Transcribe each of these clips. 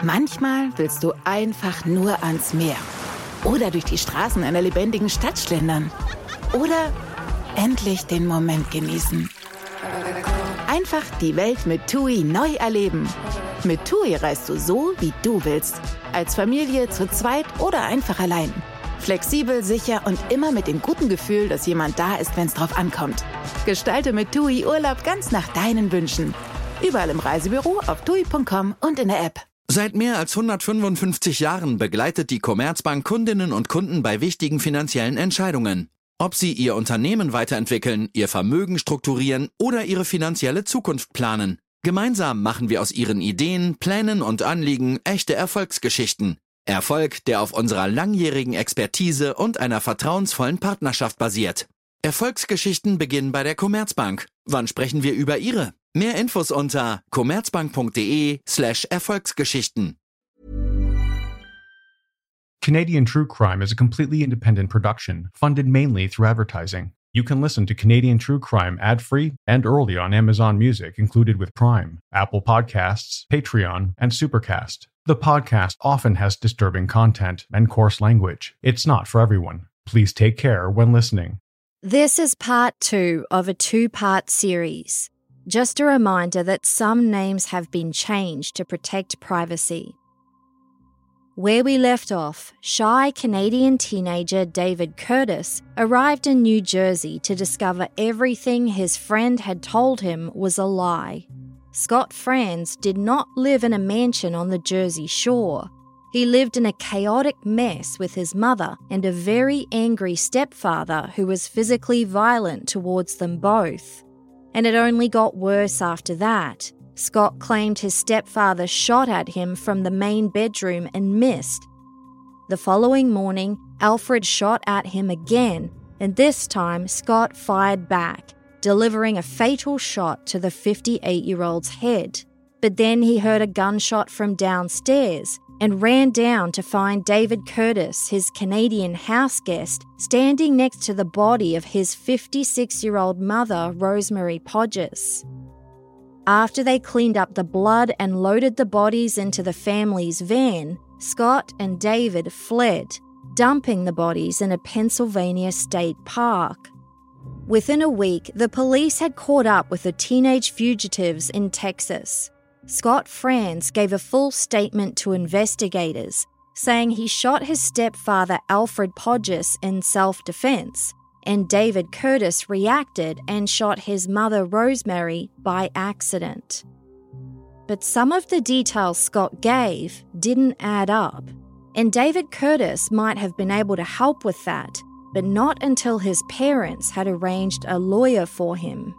Manchmal willst du einfach nur ans Meer. Oder durch die Straßen einer lebendigen Stadt schlendern. Oder endlich den Moment genießen. Einfach die Welt mit TUI neu erleben. Mit TUI reist du so, wie du willst. Als Familie, zu zweit oder einfach allein. Flexibel, sicher und immer mit dem guten Gefühl, dass jemand da ist, wenn es drauf ankommt. Gestalte mit TUI Urlaub ganz nach deinen Wünschen. Überall im Reisebüro, auf TUI.com und in der App. Seit mehr als 155 Jahren begleitet die Commerzbank Kundinnen und Kunden bei wichtigen finanziellen Entscheidungen. Ob sie ihr Unternehmen weiterentwickeln, ihr Vermögen strukturieren oder ihre finanzielle Zukunft planen. Gemeinsam machen wir aus ihren Ideen, Plänen und Anliegen echte Erfolgsgeschichten. Erfolg, der auf unserer langjährigen Expertise und einer vertrauensvollen Partnerschaft basiert. Erfolgsgeschichten beginnen bei der Commerzbank. Wann sprechen wir über Ihre? Mehr Infos unter commerzbank.de/Erfolgsgeschichten. Canadian True Crime is a completely independent production, funded mainly through advertising. You can listen to Canadian True Crime ad-free and early on Amazon Music included with Prime, Apple Podcasts, Patreon, and Supercast. The podcast often has disturbing content and coarse language. It's not for everyone. Please take care when listening. This is part 2 of a 2-part series. Just a reminder that some names have been changed to protect privacy. Where we left off, shy Canadian teenager David Curtis arrived in New Jersey to discover everything his friend had told him was a lie. Scott Franz did not live in a mansion on the Jersey Shore. He lived in a chaotic mess with his mother and a very angry stepfather who was physically violent towards them both. And it only got worse after that. Scott claimed his stepfather shot at him from the main bedroom and missed. The following morning, Alfred shot at him again, and this time Scott fired back, delivering a fatal shot to the 58-year-old's head. But then he heard a gunshot from downstairs and ran down to find David Curtis, his Canadian house guest, standing next to the body of his 56-year-old mother, Rosemary Podges. After they cleaned up the blood and loaded the bodies into the family's van, Scott and David fled, dumping the bodies in a Pennsylvania state park. Within a week, the police had caught up with the teenage fugitives in Texas. Scott Franz gave a full statement to investigators, saying he shot his stepfather Alfred Podges in self-defense, and David Curtis reacted and shot his mother Rosemary by accident. But some of the details Scott gave didn't add up, and David Curtis might have been able to help with that, but not until his parents had arranged a lawyer for him.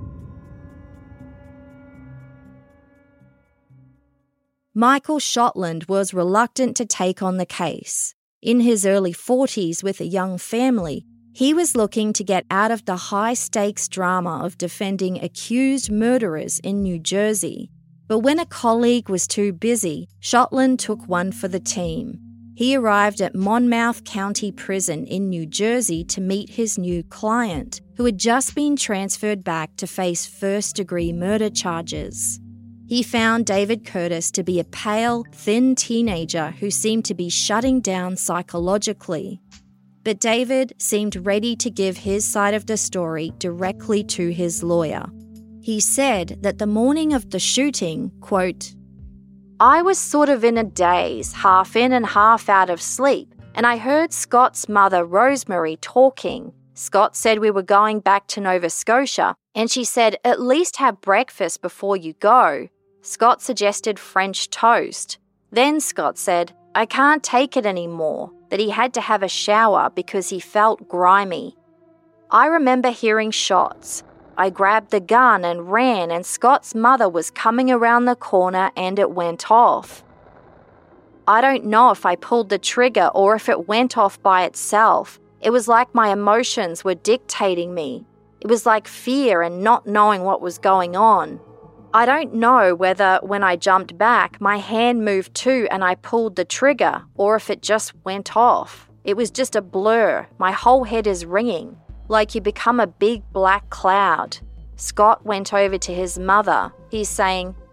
Michael Shotland was reluctant to take on the case. In his early 40s with a young family, he was looking to get out of the high-stakes drama of defending accused murderers in New Jersey. But when a colleague was too busy, Shotland took one for the team. He arrived at Monmouth County Prison in New Jersey to meet his new client, who had just been transferred back to face first-degree murder charges. He found David Curtis to be a pale, thin teenager who seemed to be shutting down psychologically. But David seemed ready to give his side of the story directly to his lawyer. He said that the morning of the shooting, quote, "I was sort of in a daze, half in and half out of sleep, and I heard Scott's mother, Rosemary, talking. Scott said we were going back to Nova Scotia, and she said, at least have breakfast before you go. Scott suggested French toast. Then Scott said, I can't take it anymore, that he had to have a shower because he felt grimy. I remember hearing shots. I grabbed the gun and ran, and Scott's mother was coming around the corner and it went off. I don't know if I pulled the trigger or if it went off by itself. It was like my emotions were dictating me. It was like fear and not knowing what was going on. I don't know whether when I jumped back, my hand moved too and I pulled the trigger, or if it just went off. It was just a blur. My whole head is ringing, like you become a big black cloud." Scott went over to his mother. He's saying,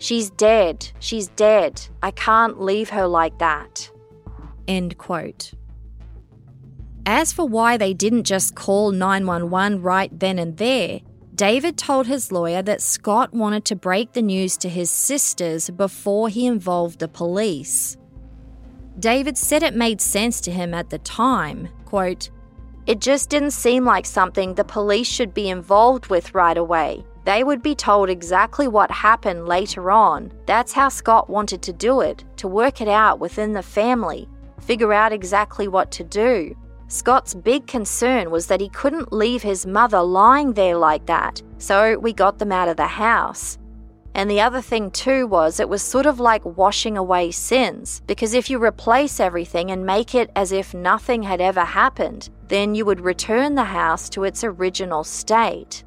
"She's dead. She's dead. I can't leave her like that." End quote. As for why they didn't just call 911 right then and there, David told his lawyer that Scott wanted to break the news to his sisters before he involved the police. David said it made sense to him at the time, quote, "It just didn't seem like something the police should be involved with right away. They would be told exactly what happened later on. That's how Scott wanted to do it, to work it out within the family, figure out exactly what to do. Scott's big concern was that he couldn't leave his mother lying there like that, so we got them out of the house. And the other thing too was it was sort of like washing away sins, because if you replace everything and make it as if nothing had ever happened, then you would return the house to its original state."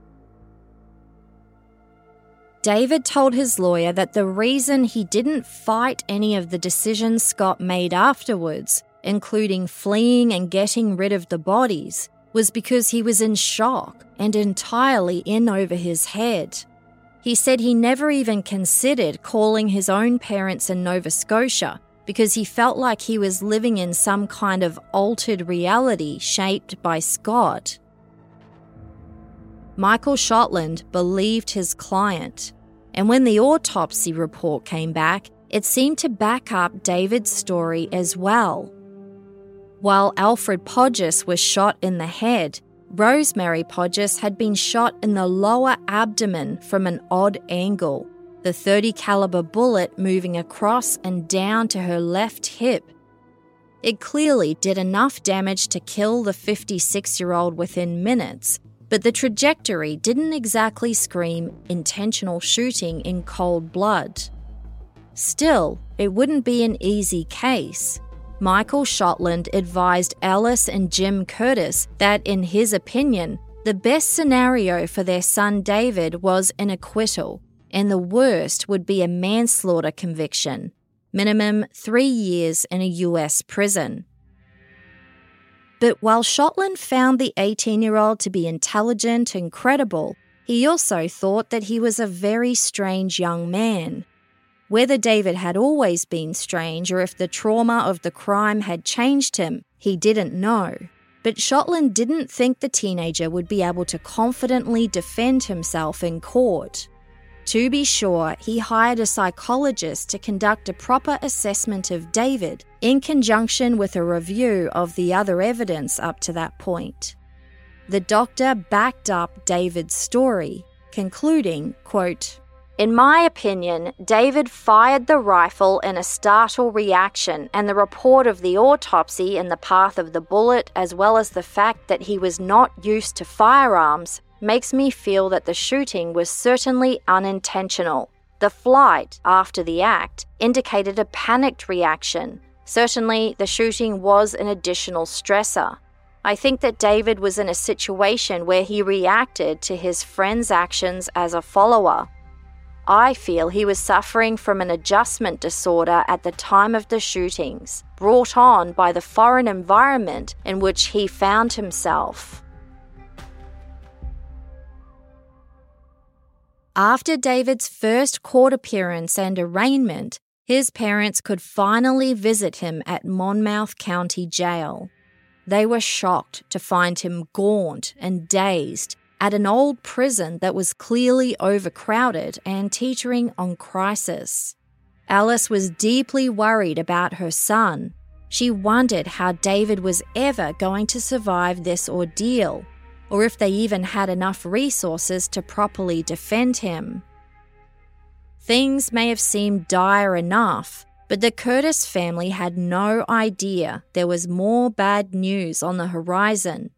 David told his lawyer that the reason he didn't fight any of the decisions Scott made afterwards, including fleeing and getting rid of the bodies, was because he was in shock and entirely in over his head. He said he never even considered calling his own parents in Nova Scotia because he felt like he was living in some kind of altered reality shaped by Scott. Michael Shotland believed his client, and when the autopsy report came back, it seemed to back up David's story as well. While Alfred Podgess was shot in the head, Rosemary Podgess had been shot in the lower abdomen from an odd angle, the .30 caliber bullet moving across and down to her left hip. It clearly did enough damage to kill the 56-year-old within minutes, but the trajectory didn't exactly scream intentional shooting in cold blood. Still, it wouldn't be an easy case. Michael Shotland advised Alice and Jim Curtis that, in his opinion, the best scenario for their son David was an acquittal, and the worst would be a manslaughter conviction, minimum 3 years in a US prison. But while Shotland found the 18-year-old to be intelligent and credible, he also thought that he was a very strange young man. Whether David had always been strange or if the trauma of the crime had changed him, he didn't know. But Shotland didn't think the teenager would be able to confidently defend himself in court. To be sure, he hired a psychologist to conduct a proper assessment of David in conjunction with a review of the other evidence up to that point. The doctor backed up David's story, concluding, quote, "In my opinion, David fired the rifle in a startle reaction, and the report of the autopsy and the path of the bullet, as well as the fact that he was not used to firearms, makes me feel that the shooting was certainly unintentional. The flight, after the act, indicated a panicked reaction. Certainly, the shooting was an additional stressor. I think that David was in a situation where he reacted to his friend's actions as a follower. I feel he was suffering from an adjustment disorder at the time of the shootings, brought on by the foreign environment in which he found himself." After David's first court appearance and arraignment, his parents could finally visit him at Monmouth County Jail. They were shocked to find him gaunt and dazed at an old prison that was clearly overcrowded and teetering on crisis. Alice was deeply worried about her son. She wondered how David was ever going to survive this ordeal, or if they even had enough resources to properly defend him. Things may have seemed dire enough, but the Curtis family had no idea there was more bad news on the horizon.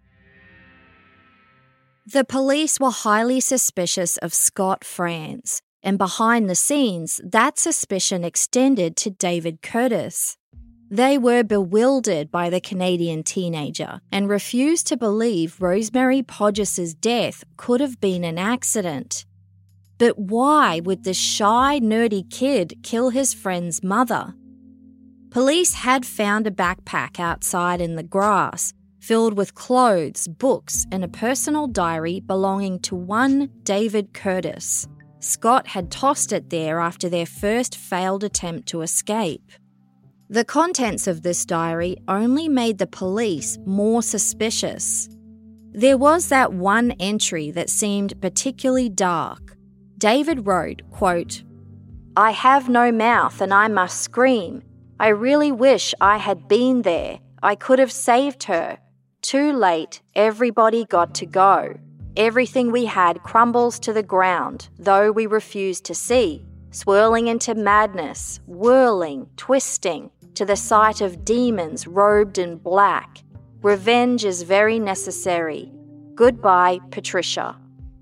The police were highly suspicious of Scott Franz, and behind the scenes, that suspicion extended to David Curtis. They were bewildered by the Canadian teenager and refused to believe Rosemary Podgess's death could have been an accident. But why would the shy, nerdy kid kill his friend's mother? Police had found a backpack outside in the grass, filled with clothes, books, and a personal diary belonging to one David Curtis. Scott had tossed it there after their first failed attempt to escape. The contents of this diary only made the police more suspicious. There was that one entry that seemed particularly dark. David wrote, quote, "I have no mouth and I must scream. I really wish I had been there. I could have saved her. Too late, everybody got to go. Everything we had crumbles to the ground, though we refuse to see, swirling into madness, whirling, twisting, to the sight of demons robed in black. Revenge is very necessary. Goodbye, Patricia."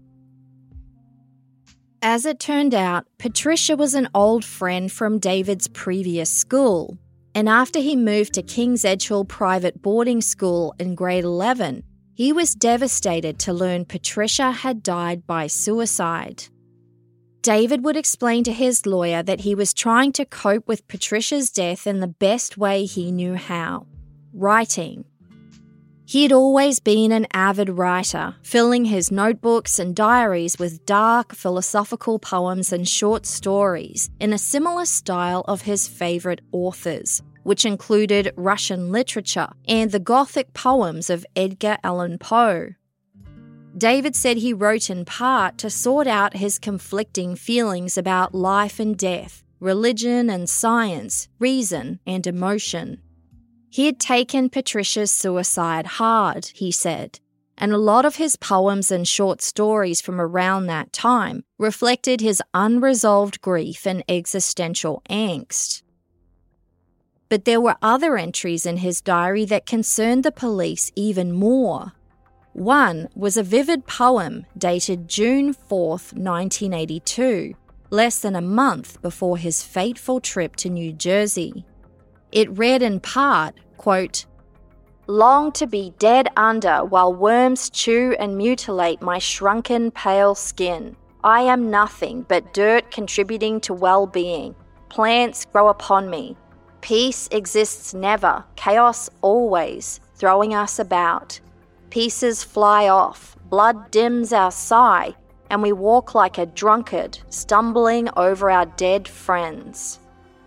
As it turned out, Patricia was an old friend from David's previous school, and after he moved to King's Edgehill Private Boarding School in grade 11, he was devastated to learn Patricia had died by suicide. David would explain to his lawyer that he was trying to cope with Patricia's death in the best way he knew how: writing. He had always been an avid writer, filling his notebooks and diaries with dark philosophical poems and short stories in a similar style of his favourite authors, which included Russian literature and the Gothic poems of Edgar Allan Poe. David said he wrote in part to sort out his conflicting feelings about life and death, religion and science, reason and emotion. He had taken Patricia's suicide hard, he said, and a lot of his poems and short stories from around that time reflected his unresolved grief and existential angst. But there were other entries in his diary that concerned the police even more. One was a vivid poem dated June 4th, 1982, less than a month before his fateful trip to New Jersey. It read in part, quote, "Long to be dead under while worms chew and mutilate my shrunken pale skin. I am nothing but dirt contributing to well-being. Plants grow upon me. Peace exists never, chaos always, throwing us about. Pieces fly off, blood dims our sigh, and we walk like a drunkard, stumbling over our dead friends."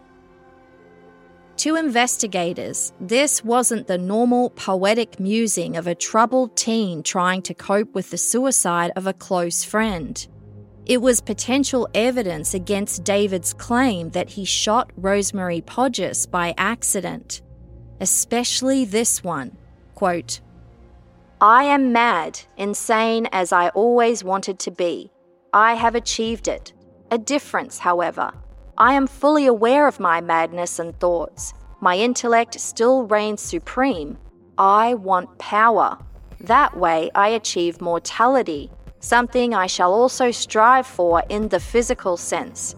To investigators, this wasn't the normal poetic musing of a troubled teen trying to cope with the suicide of a close friend. It was potential evidence against David's claim that he shot Rosemary Podgers by accident. Especially this one, quote, "I am mad, insane as I always wanted to be. I have achieved it. A difference, however. I am fully aware of my madness and thoughts. My intellect still reigns supreme. I want power. That way I achieve mortality, something I shall also strive for in the physical sense."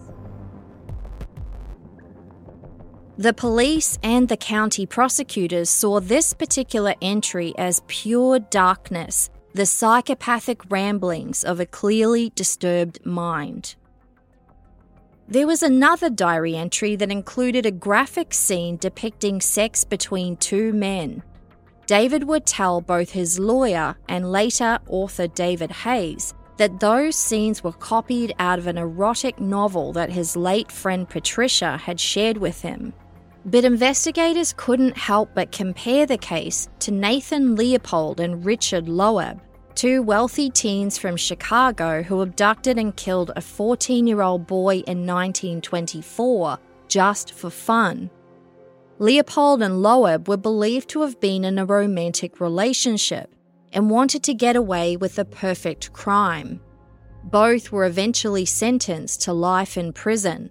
The police and the county prosecutors saw this particular entry as pure darkness, the psychopathic ramblings of a clearly disturbed mind. There was another diary entry that included a graphic scene depicting sex between two men. David would tell both his lawyer and later author David Hayes that those scenes were copied out of an erotic novel that his late friend Patricia had shared with him. But investigators couldn't help but compare the case to Nathan Leopold and Richard Loeb, two wealthy teens from Chicago who abducted and killed a 14-year-old boy in 1924 just for fun. Leopold and Loeb were believed to have been in a romantic relationship and wanted to get away with a perfect crime. Both were eventually sentenced to life in prison.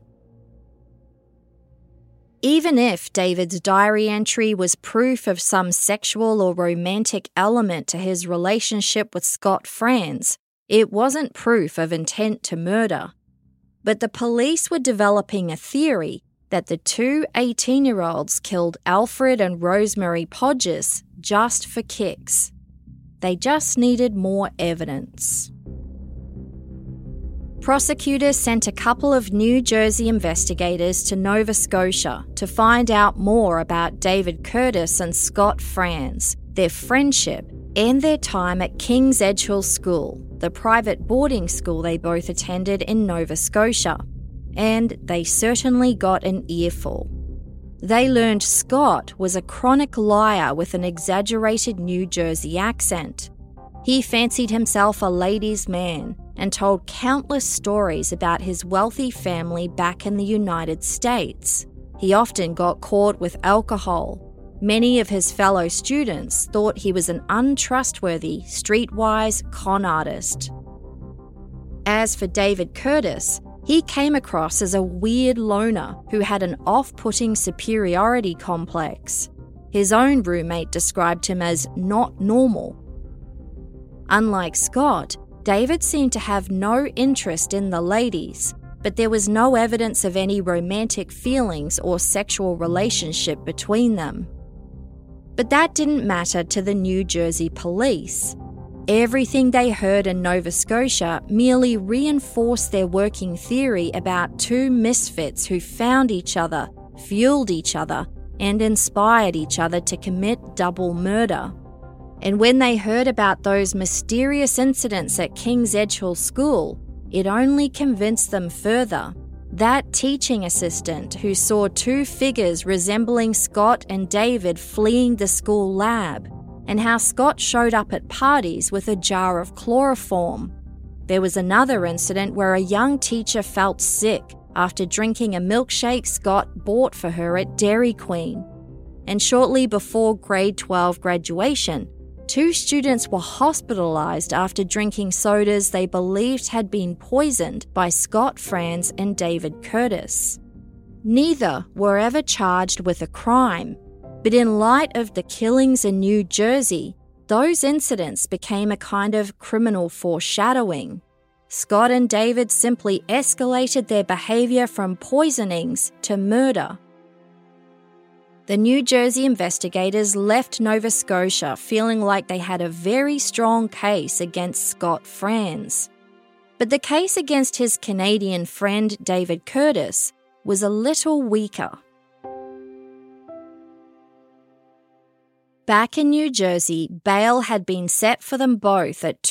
Even if David's diary entry was proof of some sexual or romantic element to his relationship with Scott Franz, it wasn't proof of intent to murder. But the police were developing a theory that the two 18-year-olds killed Alfred and Rosemary Podgers just for kicks. They just needed more evidence. Prosecutors sent a couple of New Jersey investigators to Nova Scotia to find out more about David Curtis and Scott Franz, their friendship, and their time at King's Edgehill School, the private boarding school they both attended in Nova Scotia, and they certainly got an earful. They learned Scott was a chronic liar with an exaggerated New Jersey accent. He fancied himself a ladies' man and told countless stories about his wealthy family back in the United States. He often got caught with alcohol. Many of his fellow students thought he was an untrustworthy, streetwise con artist. As for David Curtis, he came across as a weird loner who had an off-putting superiority complex. His own roommate described him as not normal. Unlike Scott, David seemed to have no interest in the ladies, but there was no evidence of any romantic feelings or sexual relationship between them. But that didn't matter to the New Jersey police. Everything they heard in Nova Scotia merely reinforced their working theory about two misfits who found each other, fueled each other, and inspired each other to commit double murder. And when they heard about those mysterious incidents at King's Edgehill School, it only convinced them further. That teaching assistant who saw two figures resembling Scott and David fleeing the school lab, and how Scott showed up at parties with a jar of chloroform. There was another incident where a young teacher felt sick after drinking a milkshake Scott bought for her at Dairy Queen. And shortly before grade 12 graduation, two students were hospitalized after drinking sodas they believed had been poisoned by Scott Franz and David Curtis. Neither were ever charged with a crime, but in light of the killings in New Jersey, those incidents became a kind of criminal foreshadowing. Scott and David simply escalated their behavior from poisonings to murder. The New Jersey investigators left Nova Scotia feeling like they had a very strong case against Scott Franz. But the case against his Canadian friend David Curtis was a little weaker. Back in New Jersey, bail had been set for them both at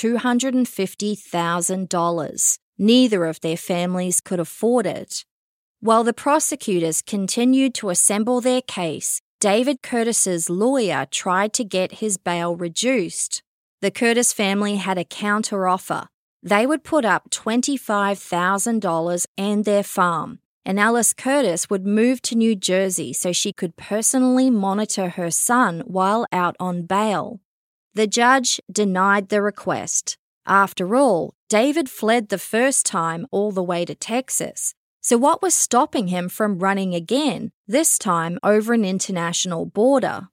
$250,000. Neither of their families could afford it. While the prosecutors continued to assemble their case, David Curtis's lawyer tried to get his bail reduced. The Curtis family had a counter-offer. They would put up $25,000 and their farm, and Alice Curtis would move to New Jersey so she could personally monitor her son while out on bail. The judge denied the request. After all, David fled the first time all the way to Texas. So what was stopping him from running again, this time over an international border?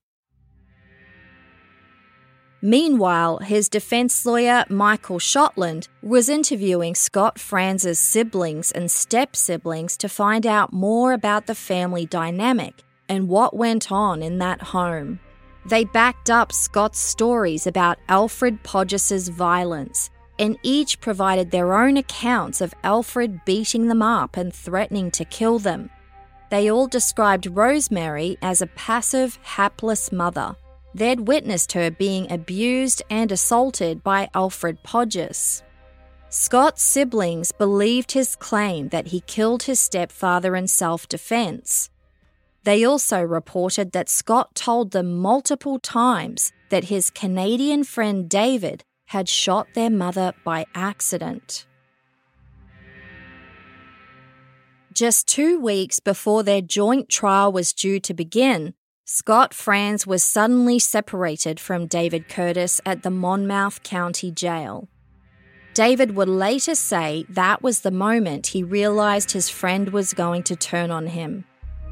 Meanwhile, his defense lawyer, Michael Shotland, was interviewing Scott Franz's siblings and step-siblings to find out more about the family dynamic and what went on in that home. They backed up Scott's stories about Alfred Podges's violence, and each provided their own accounts of Alfred beating them up and threatening to kill them. They all described Rosemary as a passive, hapless mother. They'd witnessed her being abused and assaulted by Alfred Podges. Scott's siblings believed his claim that he killed his stepfather in self-defense. They also reported that Scott told them multiple times that his Canadian friend David had shot their mother by accident. Just 2 weeks before their joint trial was due to begin, Scott Franz was suddenly separated from David Curtis at the Monmouth County Jail. David would later say that was the moment he realized his friend was going to turn on him.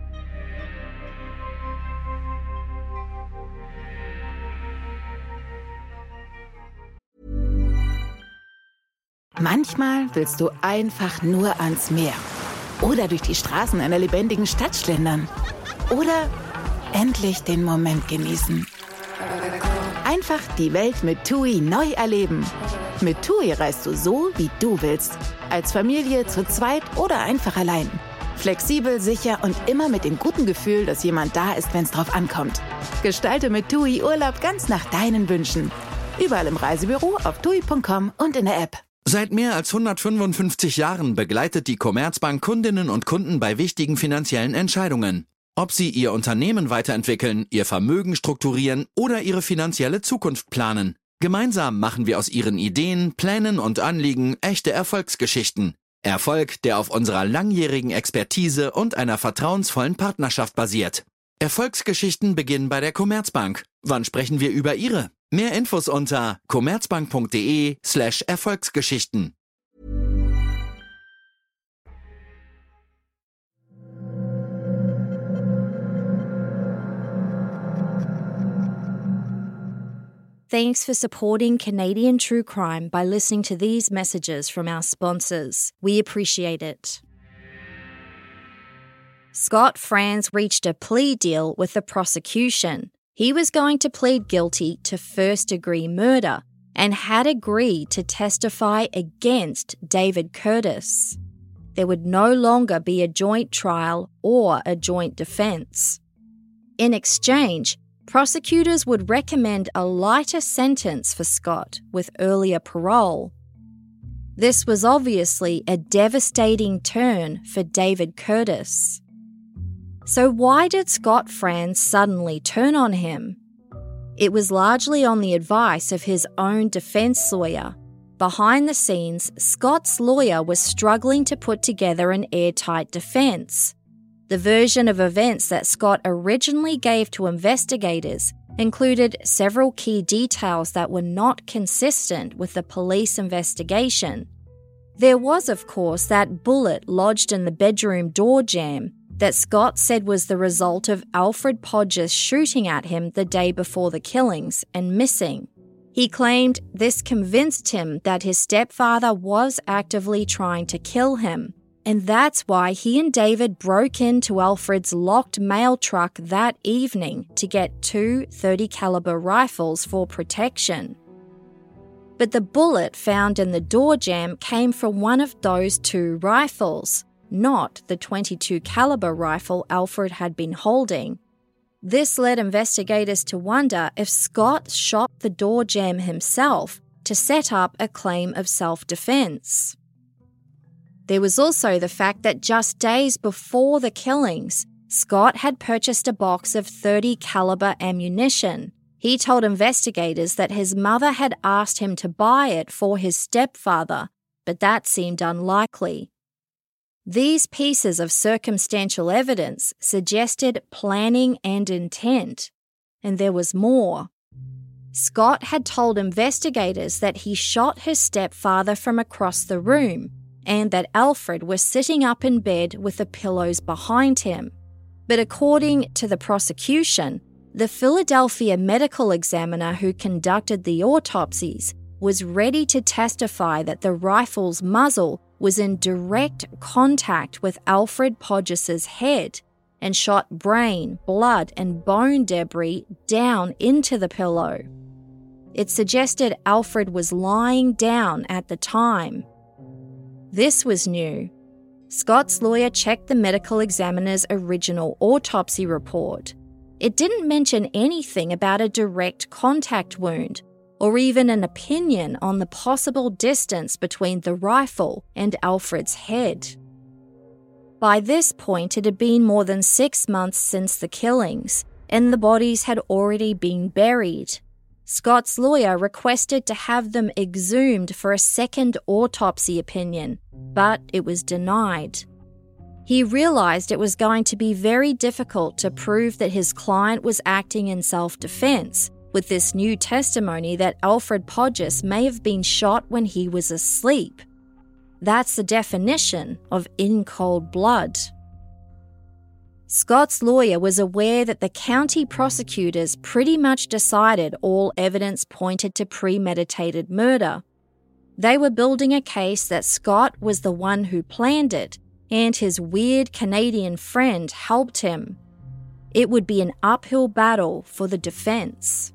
Manchmal willst du einfach nur ans Meer. Oder durch die Straßen einer lebendigen Stadt schlendern. Oder endlich den Moment genießen. Einfach die Welt mit TUI neu erleben. Mit TUI reist du so, wie du willst. Als Familie, zu zweit oder einfach allein. Flexibel, sicher und immer mit dem guten Gefühl, dass jemand da ist, wenn es drauf ankommt. Gestalte mit TUI Urlaub ganz nach deinen Wünschen. Überall im Reisebüro, auf TUI.com und in der App. Seit mehr als 155 Jahren begleitet die Commerzbank Kundinnen und Kunden bei wichtigen finanziellen Entscheidungen. Ob sie ihr Unternehmen weiterentwickeln, ihr Vermögen strukturieren oder ihre finanzielle Zukunft planen. Gemeinsam machen wir aus ihren Ideen, Plänen und Anliegen echte Erfolgsgeschichten. Erfolg, der auf unserer langjährigen Expertise und einer vertrauensvollen Partnerschaft basiert. Erfolgsgeschichten beginnen bei der Commerzbank. Wann sprechen wir über Ihre? Mehr Infos unter commerzbank.de/Erfolgsgeschichten. Thanks for supporting Canadian True Crime by listening to these messages from our sponsors. We appreciate it. Scott Franz reached a plea deal with the prosecution. He was going to plead guilty to first-degree murder and had agreed to testify against David Curtis. There would no longer be a joint trial or a joint defense. In exchange, prosecutors would recommend a lighter sentence for Scott with earlier parole. This was obviously a devastating turn for David Curtis. So why did Scott Franz suddenly turn on him? It was largely on the advice of his own defense lawyer. Behind the scenes, Scott's lawyer was struggling to put together an airtight defense. The version of events that Scott originally gave to investigators included several key details that were not consistent with the police investigation. There was, of course, that bullet lodged in the bedroom door jamb that Scott said was the result of Alfred Podges shooting at him the day before the killings and missing. He claimed this convinced him that his stepfather was actively trying to kill him. And that's why he and David broke into Alfred's locked mail truck that evening to get 2 .30 caliber rifles for protection. But the bullet found in the door jamb came from one of those 2 rifles, not the .22 caliber rifle Alfred had been holding. This led investigators to wonder if Scott shot the door jamb himself to set up a claim of self-defense. There was also the fact that just days before the killings, Scott had purchased a box of .30 caliber ammunition. He told investigators that his mother had asked him to buy it for his stepfather, but that seemed unlikely. These pieces of circumstantial evidence suggested planning and intent. And there was more. Scott had told investigators that he shot his stepfather from across the room, and that Alfred was sitting up in bed with the pillows behind him. But according to the prosecution, the Philadelphia medical examiner who conducted the autopsies was ready to testify that the rifle's muzzle was in direct contact with Alfred Podges' head and shot brain, blood, and bone debris down into the pillow. It suggested Alfred was lying down at the time. This was new. Scott's lawyer checked the medical examiner's original autopsy report. It didn't mention anything about a direct contact wound, or even an opinion on the possible distance between the rifle and Alfred's head. By this point, it had been more than 6 months since the killings, and the bodies had already been buried. Scott's lawyer requested to have them exhumed for a second autopsy opinion, but it was denied. He realized it was going to be very difficult to prove that his client was acting in self-defense, with this new testimony that Alfred Podges may have been shot when he was asleep. That's the definition of in cold blood. Scott's lawyer was aware that the county prosecutors pretty much decided all evidence pointed to premeditated murder. They were building a case that Scott was the one who planned it, and his weird Canadian friend helped him. It would be an uphill battle for the defense.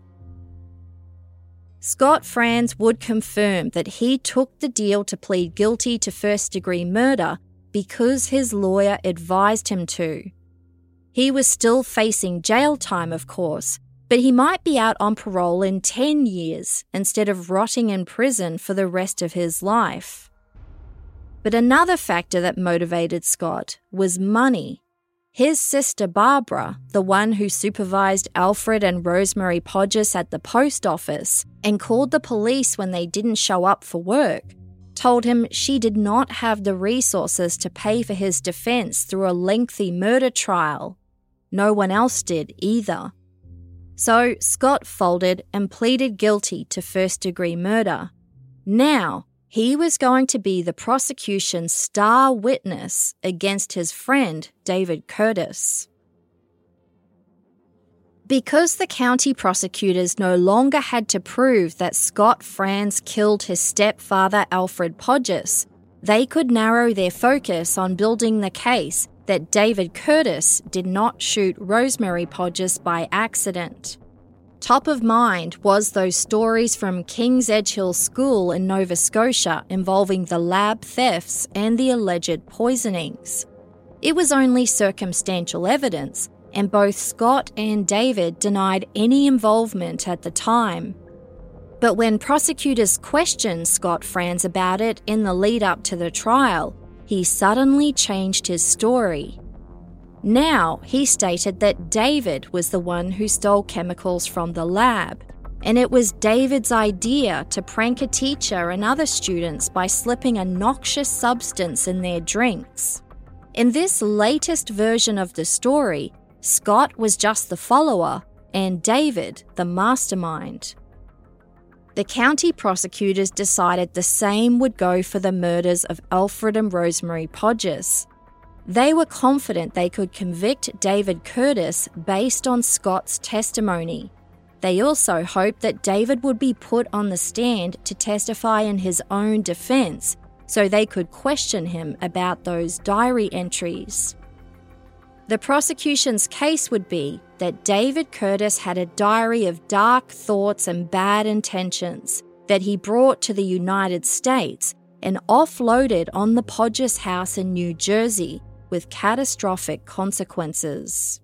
Scott Franz would confirm that he took the deal to plead guilty to first-degree murder because his lawyer advised him to. He was still facing jail time, of course, but he might be out on parole in 10 years instead of rotting in prison for the rest of his life. But another factor that motivated Scott was money. His sister Barbara, the one who supervised Alfred and Rosemary Podgers at the post office and called the police when they didn't show up for work, told him she did not have the resources to pay for his defense through a lengthy murder trial. No one else did either. So Scott folded and pleaded guilty to first-degree murder. Now, he was going to be the prosecution's star witness against his friend, David Curtis. Because the county prosecutors no longer had to prove that Scott Franz killed his stepfather, Alfred Podgers, they could narrow their focus on building the case that David Curtis did not shoot Rosemary Podgers by accident. Top of mind was those stories from King's Edgehill School in Nova Scotia involving the lab thefts and the alleged poisonings. It was only circumstantial evidence, and both Scott and David denied any involvement at the time. But when prosecutors questioned Scott Franz about it in the lead-up to the trial, he suddenly changed his story. Now, he stated that David was the one who stole chemicals from the lab, and it was David's idea to prank a teacher and other students by slipping a noxious substance in their drinks. In this latest version of the story, Scott was just the follower and David the mastermind. The county prosecutors decided the same would go for the murders of Alfred and Rosemary Podgers. They were confident they could convict David Curtis based on Scott's testimony. They also hoped that David would be put on the stand to testify in his own defense, so they could question him about those diary entries. The prosecution's case would be that David Curtis had a diary of dark thoughts and bad intentions that he brought to the United States and offloaded on the Podgers house in New Jersey, with catastrophic consequences.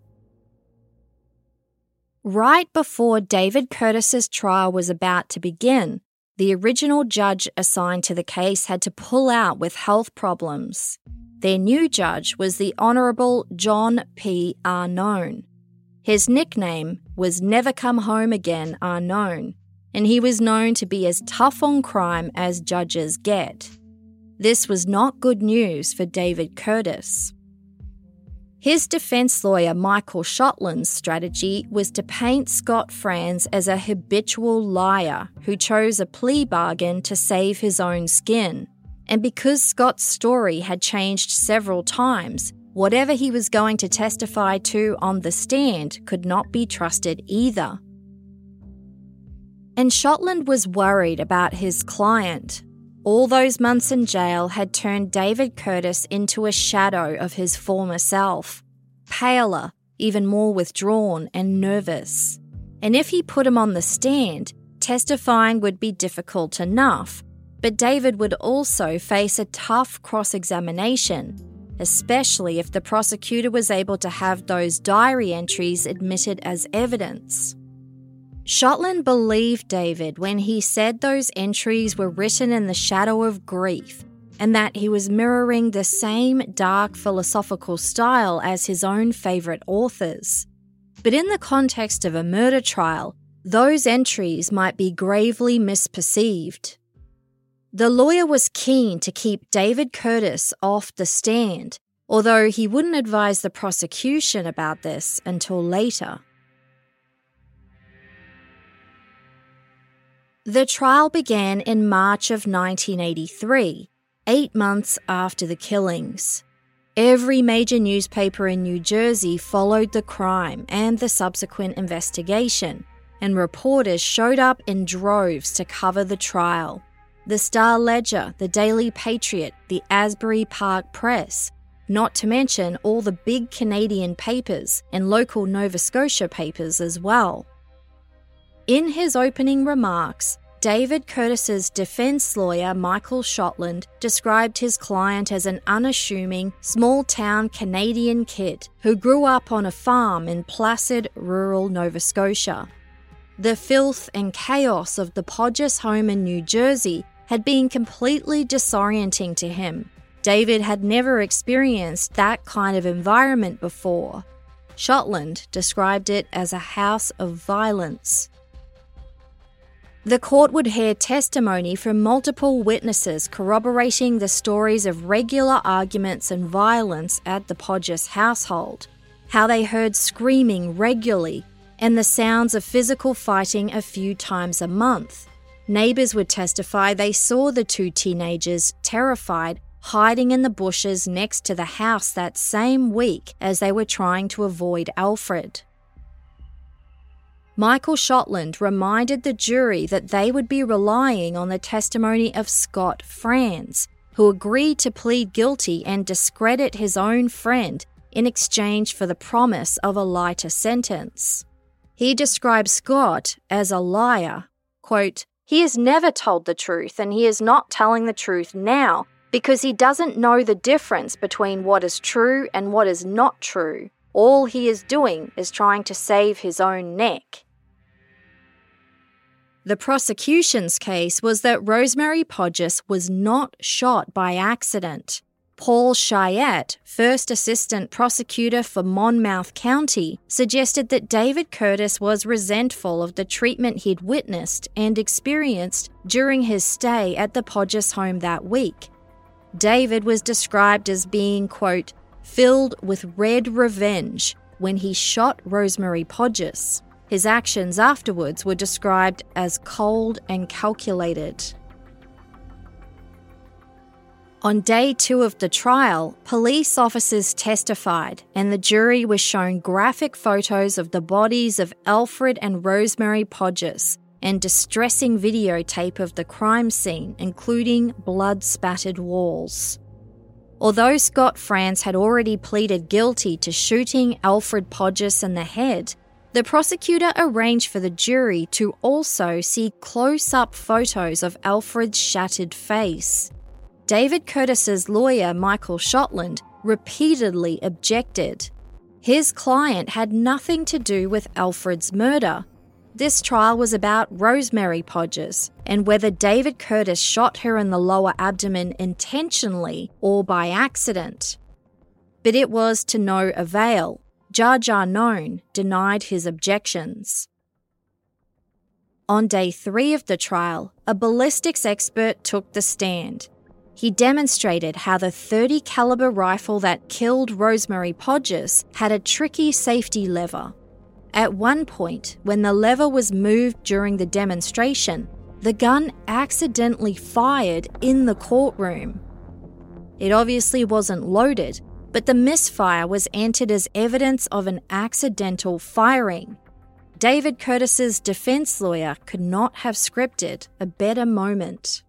Right before David Curtis's trial was about to begin, the original judge assigned to the case had to pull out with health problems. Their new judge was the Honourable John P. Arnone. His nickname was Never Come Home Again Arnone, and he was known to be as tough on crime as judges get. This was not good news for David Curtis. His defense lawyer Michael Shotland's strategy was to paint Scott Franz as a habitual liar who chose a plea bargain to save his own skin. And because Scott's story had changed several times, whatever he was going to testify to on the stand could not be trusted either. And Shotland was worried about his client. All those months in jail had turned David Curtis into a shadow of his former self, paler, even more withdrawn and nervous. And if he put him on the stand, testifying would be difficult enough, but David would also face a tough cross-examination, especially if the prosecutor was able to have those diary entries admitted as evidence. Shotland believed David when he said those entries were written in the shadow of grief and that he was mirroring the same dark philosophical style as his own favourite authors. But in the context of a murder trial, those entries might be gravely misperceived. The lawyer was keen to keep David Curtis off the stand, although he wouldn't advise the prosecution about this until later. The trial began in March of 1983, 8 months after the killings. Every major newspaper in New Jersey followed the crime and the subsequent investigation, and reporters showed up in droves to cover the trial. The Star-Ledger, the Daily Patriot, the Asbury Park Press, not to mention all the big Canadian papers and local Nova Scotia papers as well. In his opening remarks, David Curtis's defense lawyer Michael Shotland described his client as an unassuming, small-town Canadian kid who grew up on a farm in placid, rural Nova Scotia. The filth and chaos of the Podgers home in New Jersey had been completely disorienting to him. David had never experienced that kind of environment before. Shotland described it as a house of violence. The court would hear testimony from multiple witnesses corroborating the stories of regular arguments and violence at the Podgers household, how they heard screaming regularly and the sounds of physical fighting a few times a month. Neighbours would testify they saw the two teenagers, terrified, hiding in the bushes next to the house that same week as they were trying to avoid Alfred. Michael Shotland reminded the jury that they would be relying on the testimony of Scott Franz, who agreed to plead guilty and discredit his own friend in exchange for the promise of a lighter sentence. He described Scott as a liar. Quote, "He has never told the truth, and he is not telling the truth now because he doesn't know the difference between what is true and what is not true. All he is doing is trying to save his own neck." The prosecution's case was that Rosemary Podgers was not shot by accident. Paul Chiat, first assistant prosecutor for Monmouth County, suggested that David Curtis was resentful of the treatment he'd witnessed and experienced during his stay at the Podgers home that week. David was described as being, quote, "filled with red revenge" when he shot Rosemary Podgers. His actions afterwards were described as cold and calculated. On day 2 of the trial, police officers testified and the jury was shown graphic photos of the bodies of Alfred and Rosemary Podgers and distressing videotape of the crime scene, including blood-spattered walls. Although Scott Franz had already pleaded guilty to shooting Alfred Podgers in the head, the prosecutor arranged for the jury to also see close-up photos of Alfred's shattered face. David Curtis's lawyer, Michael Shotland, repeatedly objected. His client had nothing to do with Alfred's murder. This trial was about Rosemary Podgers and whether David Curtis shot her in the lower abdomen intentionally or by accident. But it was to no avail. Judge Arnone denied his objections. On day 3 of the trial, a ballistics expert took the stand. He demonstrated how the .30 caliber rifle that killed Rosemary Podgers had a tricky safety lever. At one point, when the lever was moved during the demonstration, the gun accidentally fired in the courtroom. It obviously wasn't loaded, but the misfire was entered as evidence of an accidental firing. David Curtis's defense lawyer could not have scripted a better moment.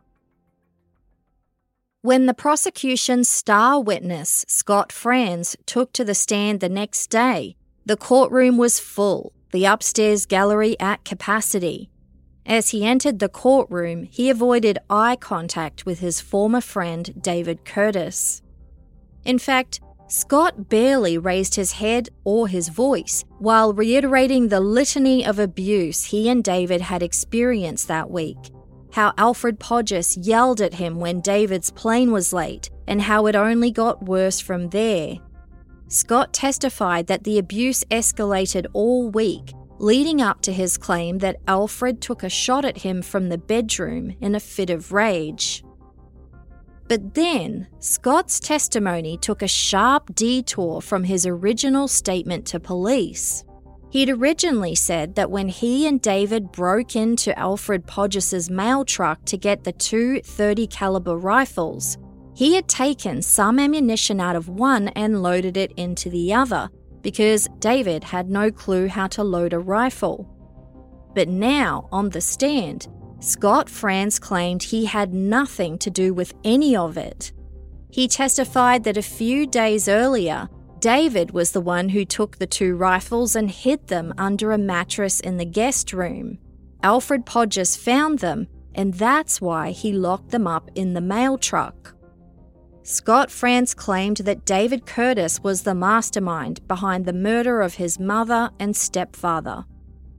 When the prosecution's star witness, Scott Franz, took to the stand the next day, the courtroom was full, the upstairs gallery at capacity. As he entered the courtroom, he avoided eye contact with his former friend, David Curtis. In fact, Scott barely raised his head or his voice while reiterating the litany of abuse he and David had experienced that week. How Alfred Podgers yelled at him when David's plane was late, and how it only got worse from there. Scott testified that the abuse escalated all week, leading up to his claim that Alfred took a shot at him from the bedroom in a fit of rage. But then, Scott's testimony took a sharp detour from his original statement to police. He'd originally said that when he and David broke into Alfred Podgers' mail truck to get the two .30 caliber rifles, he had taken some ammunition out of one and loaded it into the other, because David had no clue how to load a rifle. But now, on the stand, Scott Franz claimed he had nothing to do with any of it. He testified that a few days earlier, David was the one who took the two rifles and hid them under a mattress in the guest room. Alfred Podgers found them, and that's why he locked them up in the mail truck. Scott Franz claimed that David Curtis was the mastermind behind the murder of his mother and stepfather.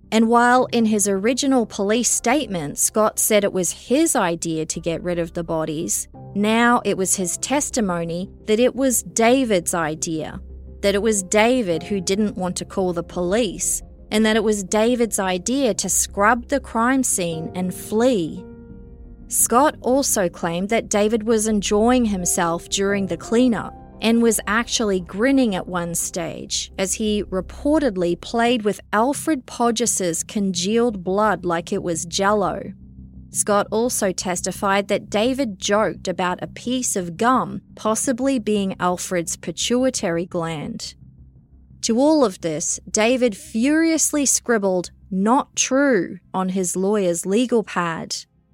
And while in his original police statement, Scott said it was his idea to get rid of the bodies, now it was his testimony that it was David's idea, that it was David who didn't want to call the police, and that it was David's idea to scrub the crime scene and flee. Scott also claimed that David was enjoying himself during the cleanup and was actually grinning at one stage as he reportedly played with Alfred Podges's congealed blood like it was jello. Scott also testified that David joked about a piece of gum possibly being Alfred's pituitary gland. To all of this, David furiously scribbled "not true" on his lawyer's legal pad.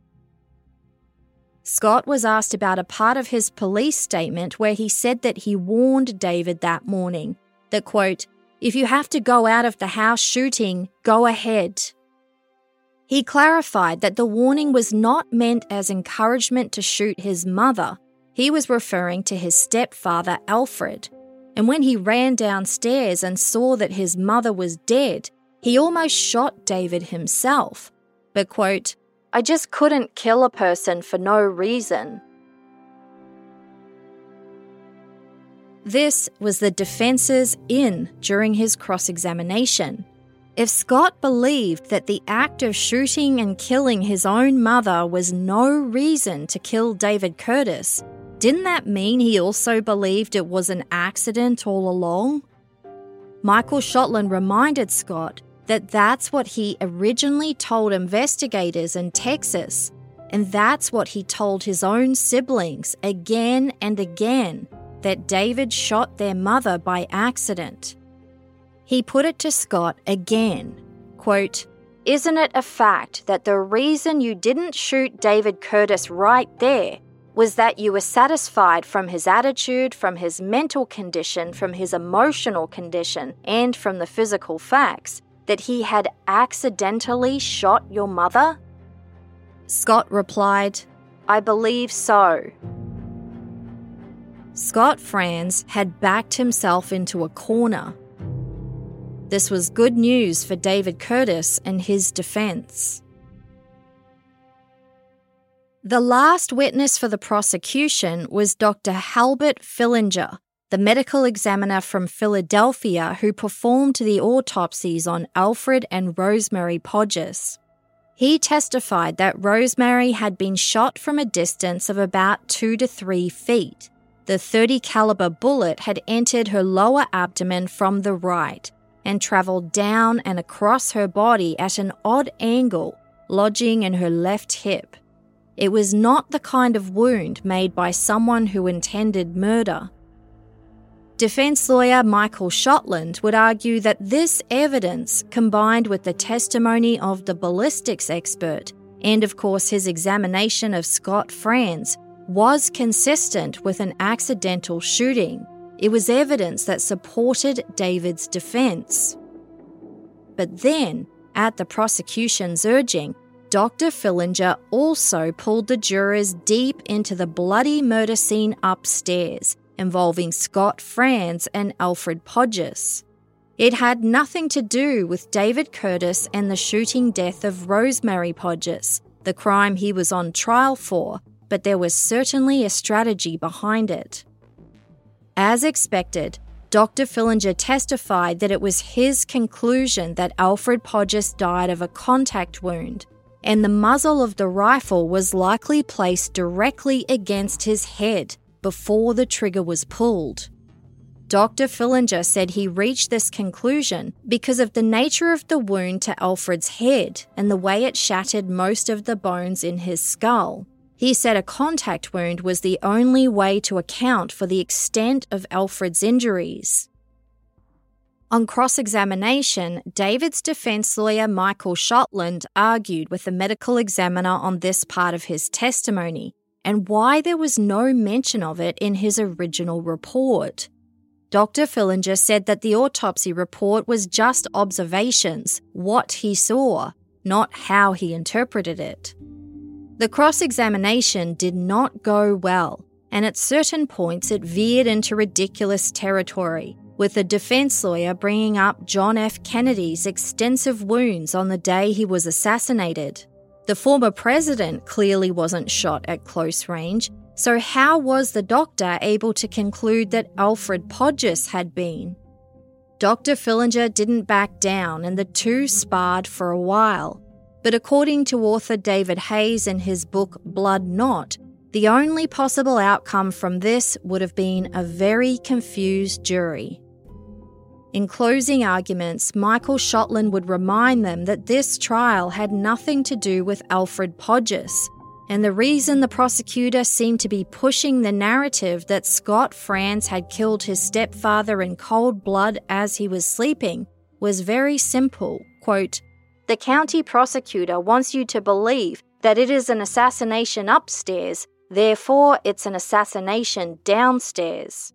Scott was asked about a part of his police statement where he said that he warned David that morning that, quote, "If you have to go out of the house shooting, go ahead." He clarified that the warning was not meant as encouragement to shoot his mother. He was referring to his stepfather, Alfred. And when he ran downstairs and saw that his mother was dead, he almost shot David himself. But, quote, "I just couldn't kill a person for no reason." This was the defense's in during his cross-examination. If Scott believed that the act of shooting and killing his own mother was no reason to kill David Curtis, didn't that mean he also believed it was an accident all along? Michael Shotland reminded Scott that that's what he originally told investigators in Texas, and that's what he told his own siblings again and again, that David shot their mother by accident. He put it to Scott again, quote, "Isn't it a fact that the reason you didn't shoot David Curtis right there was that you were satisfied from his attitude, from his mental condition, from his emotional condition, and from the physical facts, that he had accidentally shot your mother?" Scott replied, "I believe so." Scott Franz had backed himself into a corner. This was good news for David Curtis and his defense. The last witness for the prosecution was Dr. Halbert Fillinger, the medical examiner from Philadelphia who performed the autopsies on Alfred and Rosemary Podges. He testified that Rosemary had been shot from a distance of about 2 to 3 feet. The .30 caliber bullet had entered her lower abdomen from the right and travelled down and across her body at an odd angle, lodging in her left hip. It was not the kind of wound made by someone who intended murder. Defense lawyer Michael Shotland would argue that this evidence, combined with the testimony of the ballistics expert and, of course, his examination of Scott Franz, was consistent with an accidental shooting. It was evidence that supported David's defense. But then, at the prosecution's urging, Dr. Fillinger also pulled the jurors deep into the bloody murder scene upstairs, involving Scott Franz and Alfred Podges. It had nothing to do with David Curtis and the shooting death of Rosemary Podges, the crime he was on trial for, but there was certainly a strategy behind it. As expected, Dr. Fillinger testified that it was his conclusion that Alfred Podges died of a contact wound, and the muzzle of the rifle was likely placed directly against his head before the trigger was pulled. Dr. Fillinger said he reached this conclusion because of the nature of the wound to Alfred's head and the way it shattered most of the bones in his skull. He said a contact wound was the only way to account for the extent of Alfred's injuries. On cross-examination, David's defense lawyer Michael Shotland argued with the medical examiner on this part of his testimony and why there was no mention of it in his original report. Dr. Fillinger said that the autopsy report was just observations, what he saw, not how he interpreted it. The cross-examination did not go well, and at certain points it veered into ridiculous territory, with the defense lawyer bringing up John F. Kennedy's extensive wounds on the day he was assassinated. The former president clearly wasn't shot at close range, so how was the doctor able to conclude that Alfred Podgers had been? Dr. Fillinger didn't back down and the two sparred for a while, but according to author David Hayes in his book Blood Knot, the only possible outcome from this would have been a very confused jury. In closing arguments, Michael Shotland would remind them that this trial had nothing to do with Alfred Podgers, and the reason the prosecutor seemed to be pushing the narrative that Scott Franz had killed his stepfather in cold blood as he was sleeping was very simple. Quote, "The county prosecutor wants you to believe that it is an assassination upstairs, therefore it's an assassination downstairs."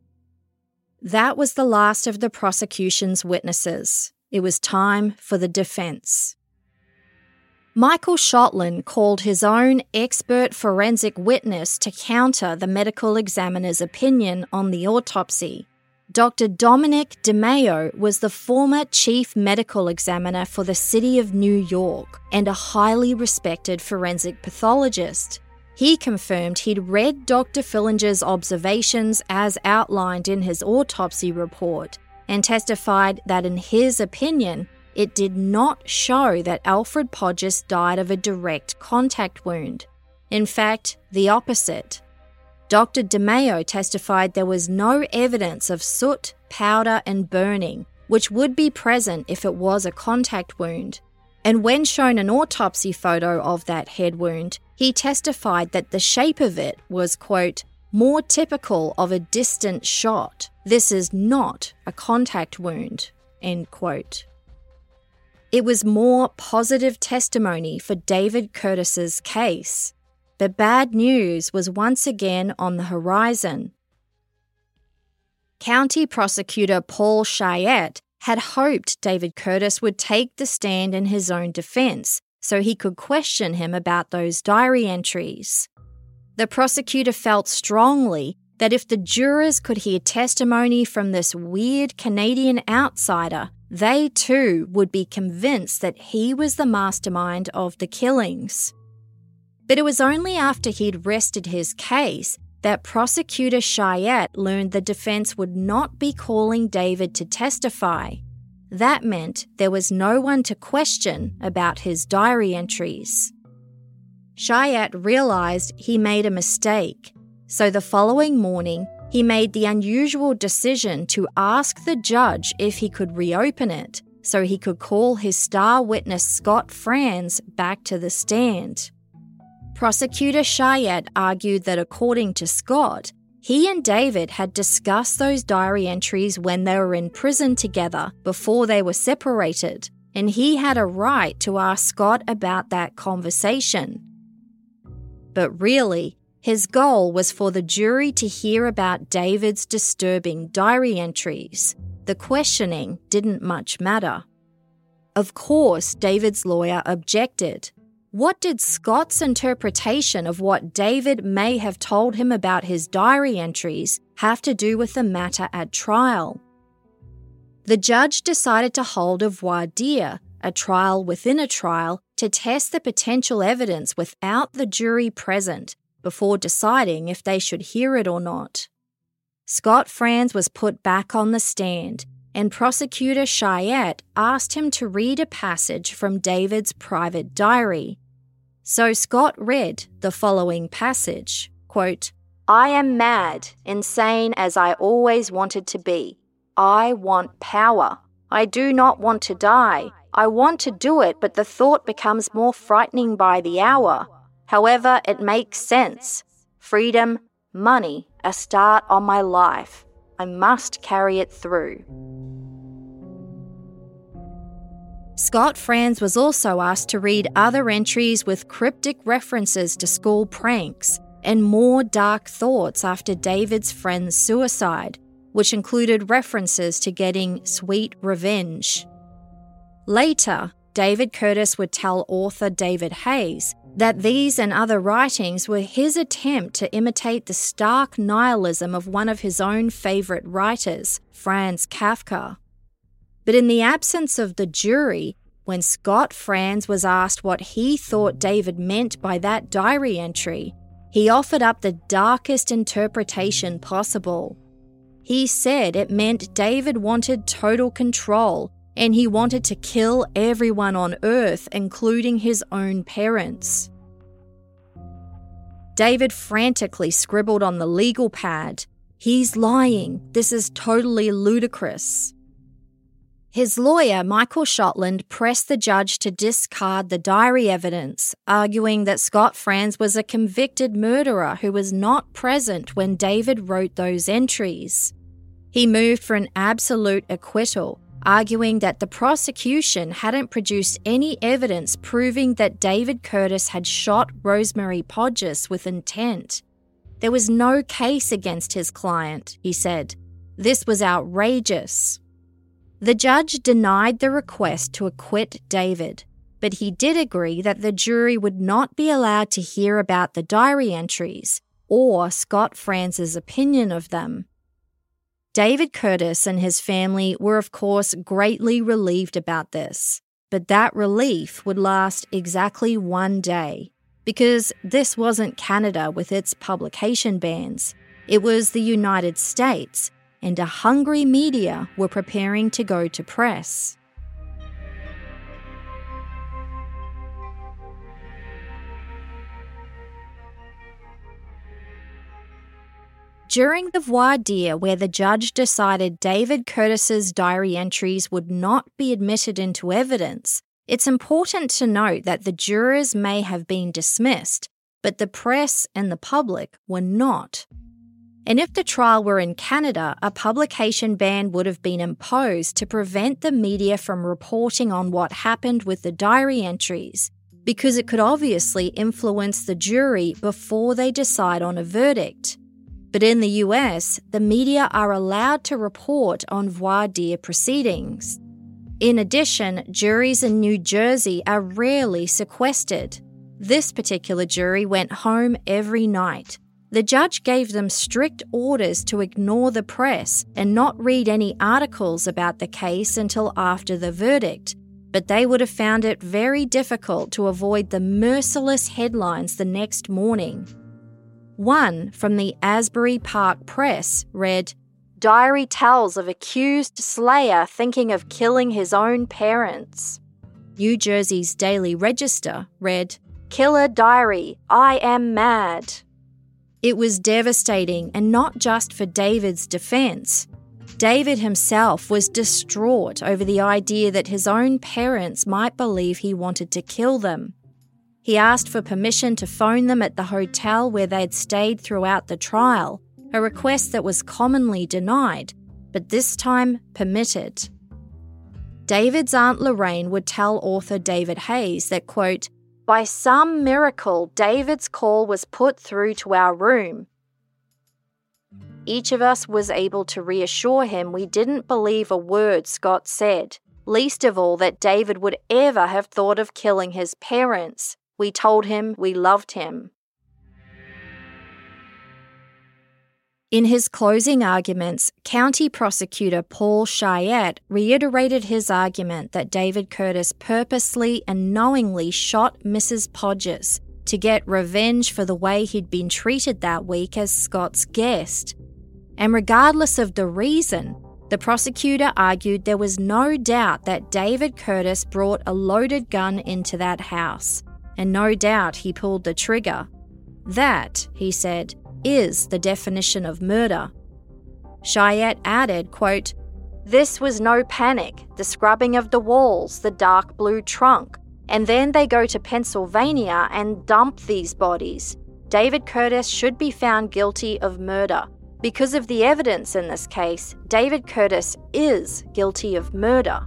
That was the last of the prosecution's witnesses. It was time for the defense. Michael Shotland called his own expert forensic witness to counter the medical examiner's opinion on the autopsy. Dr. Dominic DeMeo was the former chief medical examiner for the city of New York and a highly respected forensic pathologist. He confirmed he'd read Dr. Fillinger's observations as outlined in his autopsy report and testified that in his opinion, it did not show that Alfred Podgers died of a direct contact wound. In fact, the opposite. Dr. DeMeo testified there was no evidence of soot, powder, and burning, which would be present if it was a contact wound. And when shown an autopsy photo of that head wound, he testified that the shape of it was, quote, "more typical of a distant shot. This is not a contact wound," end quote. It was more positive testimony for David Curtis's case, but bad news was once again on the horizon. County Prosecutor Paul Chayette had hoped David Curtis would take the stand in his own defense so he could question him about those diary entries. The prosecutor felt strongly that if the jurors could hear testimony from this weird Canadian outsider, they too would be convinced that he was the mastermind of the killings. But it was only after he'd rested his case that Prosecutor Chayette learned the defense would not be calling David to testify. That meant there was no one to question about his diary entries. Chayette realised he made a mistake, so the following morning he made the unusual decision to ask the judge if he could reopen it so he could call his star witness Scott Franz back to the stand. Prosecutor Chayette argued that according to Scott, he and David had discussed those diary entries when they were in prison together before they were separated, and he had a right to ask Scott about that conversation. But really, his goal was for the jury to hear about David's disturbing diary entries. The questioning didn't much matter. Of course, David's lawyer objected. What did Scott's interpretation of what David may have told him about his diary entries have to do with the matter at trial? The judge decided to hold a voir dire, a trial within a trial, to test the potential evidence without the jury present before deciding if they should hear it or not. Scott Franz was put back on the stand, and Prosecutor Chayette asked him to read a passage from David's private diary. So Scott read the following passage, quote, "I am mad, insane as I always wanted to be. I want power. I do not want to die. I want to do it, but the thought becomes more frightening by the hour. However, it makes sense. Freedom, money, a start on my life. I must carry it through." Scott Franz was also asked to read other entries with cryptic references to school pranks and more dark thoughts after David's friend's suicide, which included references to getting sweet revenge. Later, David Curtis would tell author David Hayes that these and other writings were his attempt to imitate the stark nihilism of one of his own favourite writers, Franz Kafka. But in the absence of the jury, when Scott Franz was asked what he thought David meant by that diary entry, he offered up the darkest interpretation possible. He said it meant David wanted total control and he wanted to kill everyone on Earth, including his own parents. David frantically scribbled on the legal pad, "He's lying. This is totally ludicrous." His lawyer, Michael Shotland, pressed the judge to discard the diary evidence, arguing that Scott Franz was a convicted murderer who was not present when David wrote those entries. He moved for an absolute acquittal, arguing that the prosecution hadn't produced any evidence proving that David Curtis had shot Rosemary Podgers with intent. There was no case against his client, he said. This was outrageous. The judge denied the request to acquit David, but he did agree that the jury would not be allowed to hear about the diary entries or Scott Franz's opinion of them. David Curtis and his family were, of course, greatly relieved about this, but that relief would last exactly one day, because this wasn't Canada with its publication bans. It was the United States, and a hungry media were preparing to go to press. During the voir dire where the judge decided David Curtis's diary entries would not be admitted into evidence, it's important to note that the jurors may have been dismissed, but the press and the public were not. And if the trial were in Canada, a publication ban would have been imposed to prevent the media from reporting on what happened with the diary entries, because it could obviously influence the jury before they decide on a verdict. But in the US, the media are allowed to report on voir dire proceedings. In addition, juries in New Jersey are rarely sequestered. This particular jury went home every night. The judge gave them strict orders to ignore the press and not read any articles about the case until after the verdict, but they would have found it very difficult to avoid the merciless headlines the next morning. One from the Asbury Park Press read, "Diary tells of accused slayer thinking of killing his own parents." New Jersey's Daily Register read, "Killer diary, I am mad." It was devastating, and not just for David's defense. David himself was distraught over the idea that his own parents might believe he wanted to kill them. He asked for permission to phone them at the hotel where they'd stayed throughout the trial, a request that was commonly denied, but this time permitted. David's Aunt Lorraine would tell author David Hayes that, quote, "By some miracle, David's call was put through to our room. Each of us was able to reassure him we didn't believe a word Scott said, least of all that David would ever have thought of killing his parents. We told him we loved him." In his closing arguments, County Prosecutor Paul Chiat reiterated his argument that David Curtis purposely and knowingly shot Mrs. Podgers to get revenge for the way he'd been treated that week as Scott's guest. And regardless of the reason, the prosecutor argued there was no doubt that David Curtis brought a loaded gun into that house, and no doubt he pulled the trigger. That, he said, is the definition of murder. Chiat added, quote, "This was no panic, the scrubbing of the walls, the dark blue trunk, and then they go to Pennsylvania and dump these bodies. David Curtis should be found guilty of murder. Because of the evidence in this case, David Curtis is guilty of murder."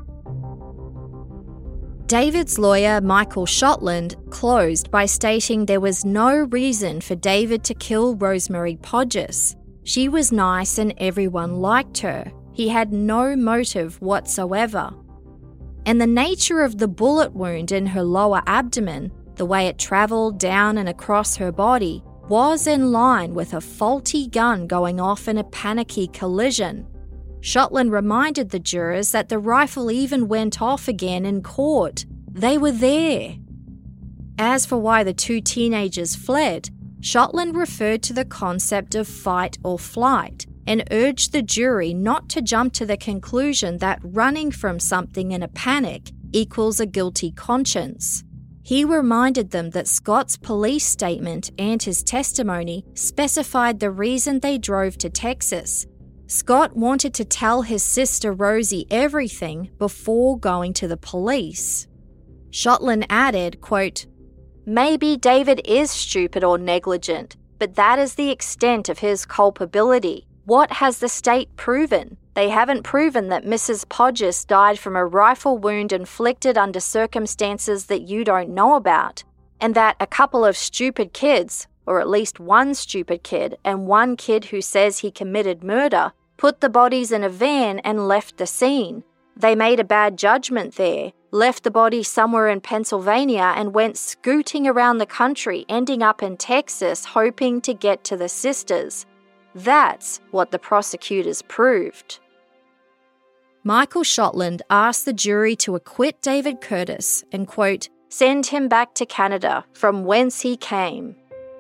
David's lawyer, Michael Shotland, closed by stating there was no reason for David to kill Rosemary Podgers. She was nice and everyone liked her. He had no motive whatsoever. and the nature of the bullet wound in her lower abdomen, the way it travelled down and across her body, was in line with a faulty gun going off in a panicky collision. Shotland reminded the jurors that the rifle even went off again in court. They were there. As for why the two teenagers fled, Shotland referred to the concept of fight or flight and urged the jury not to jump to the conclusion that running from something in a panic equals a guilty conscience. He reminded them that Scott's police statement and his testimony specified the reason they drove to Texas. Scott wanted to tell his sister Rosie everything before going to the police. Shotland added, quote, "Maybe David is stupid or negligent, but that is the extent of his culpability. What has the state proven? They haven't proven that Mrs. Podgers died from a rifle wound inflicted under circumstances that you don't know about, and that a couple of stupid kids, or at least one stupid kid and one kid who says he committed murder, put the bodies in a van and left the scene. They made a bad judgment there, left the body somewhere in Pennsylvania and went scooting around the country, ending up in Texas hoping to get to the sisters. That's what the prosecutors proved." Michael Shotland asked the jury to acquit David Curtis and, quote, "send him back to Canada, from whence he came."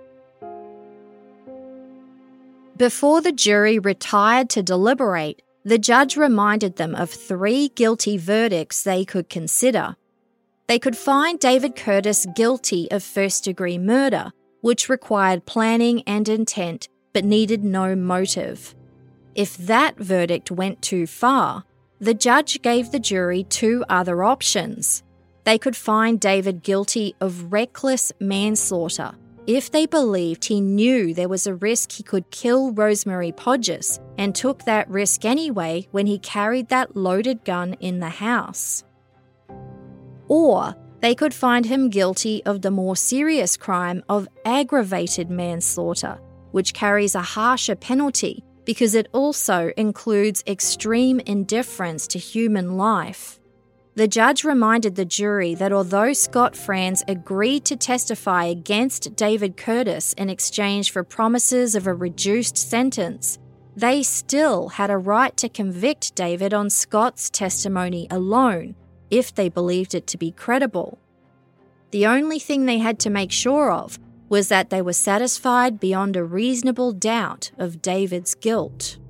Before the jury retired to deliberate, the judge reminded them of 3 guilty verdicts they could consider. They could find David Curtis guilty of first-degree murder, which required planning and intent but needed no motive. If that verdict went too far, the judge gave the jury 2 other options. They could find David guilty of reckless manslaughter if they believed he knew there was a risk he could kill Rosemary Podgers and took that risk anyway when he carried that loaded gun in the house. Or they could find him guilty of the more serious crime of aggravated manslaughter, which carries a harsher penalty because it also includes extreme indifference to human life. The judge reminded the jury that although Scott Franz agreed to testify against David Curtis in exchange for promises of a reduced sentence, they still had a right to convict David on Scott's testimony alone, if they believed it to be credible. The only thing they had to make sure of was that they were satisfied beyond a reasonable doubt of David's guilt.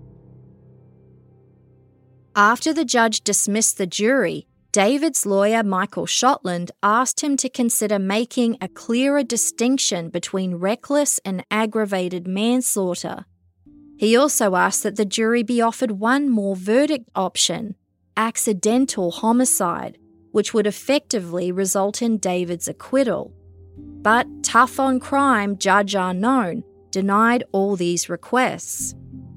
After the judge dismissed the jury, David's lawyer Michael Shotland asked him to consider making a clearer distinction between reckless and aggravated manslaughter. He also asked that the jury be offered one more verdict option, accidental homicide, which would effectively result in David's acquittal. But Tough on Crime Judge Unknown denied all these requests.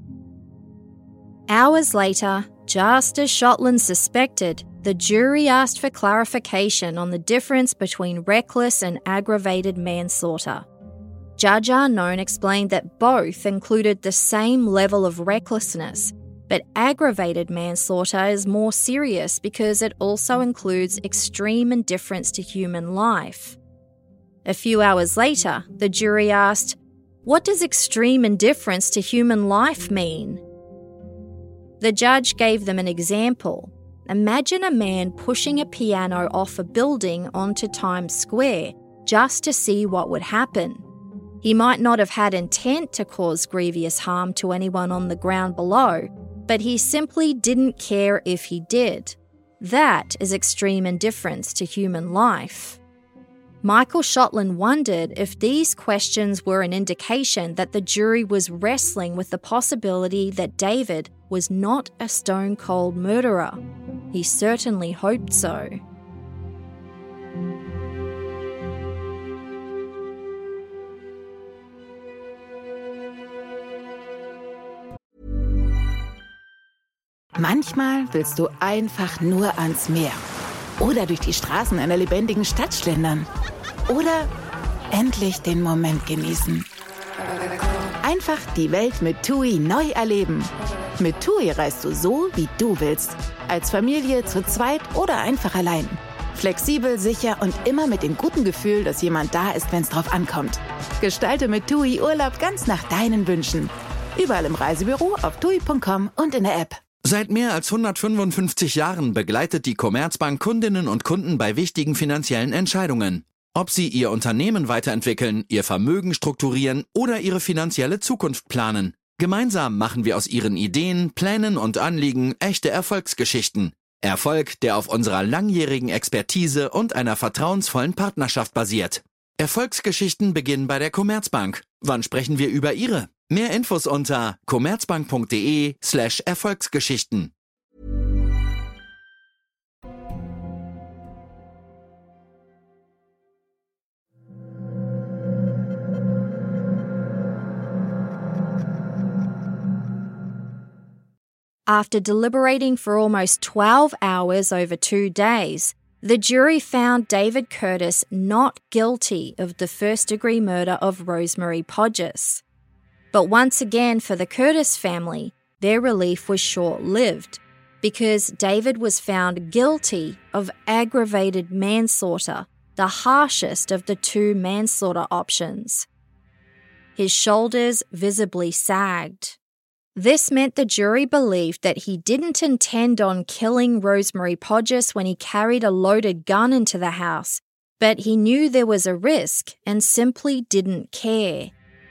Hours later, just as Shotland suspected, the jury asked for clarification on the difference between reckless and aggravated manslaughter. Judge Unknown explained that both included the same level of recklessness, but aggravated manslaughter is more serious because it also includes extreme indifference to human life. A few hours later, the jury asked, "What does extreme indifference to human life mean?" The judge gave them an example. Imagine a man pushing a piano off a building onto Times Square just to see what would happen. He might not have had intent to cause grievous harm to anyone on the ground below, but he simply didn't care if he did. That is extreme indifference to human life. Michael Shotland wondered if these questions were an indication that the jury was wrestling with the possibility that David was not a stone-cold murderer. He certainly hoped so. Manchmal willst du einfach nur ans Meer. Oder durch die Straßen einer lebendigen Stadt schlendern. Oder endlich den Moment genießen. Einfach die Welt mit TUI neu erleben. Mit TUI reist du so, wie du willst. Als Familie, zu zweit oder einfach allein. Flexibel, sicher und immer mit dem guten Gefühl, dass jemand da ist, wenn es drauf ankommt. Gestalte mit TUI Urlaub ganz nach deinen Wünschen. Überall im Reisebüro, auf TUI.com und in der App. Seit mehr als 155 Jahren begleitet die Commerzbank Kundinnen und Kunden bei wichtigen finanziellen Entscheidungen. Ob sie ihr Unternehmen weiterentwickeln, ihr Vermögen strukturieren oder ihre finanzielle Zukunft planen. Gemeinsam machen wir aus ihren Ideen, Plänen und Anliegen echte Erfolgsgeschichten. Erfolg, der auf unserer langjährigen Expertise und einer vertrauensvollen Partnerschaft basiert. Erfolgsgeschichten beginnen bei der Commerzbank. Wann sprechen wir über Ihre? Mehr Infos unter commerzbank.de/Erfolgsgeschichten. After deliberating for almost 12 hours over 2 days, the jury found David Curtis not guilty of the first-degree murder of Rosemary Podgess. But once again, for the Curtis family, their relief was short-lived because David was found guilty of aggravated manslaughter, the harshest of the 2 manslaughter options. His shoulders visibly sagged. This meant the jury believed that he didn't intend on killing Rosemary Podgess when he carried a loaded gun into the house, but he knew there was a risk and simply didn't care.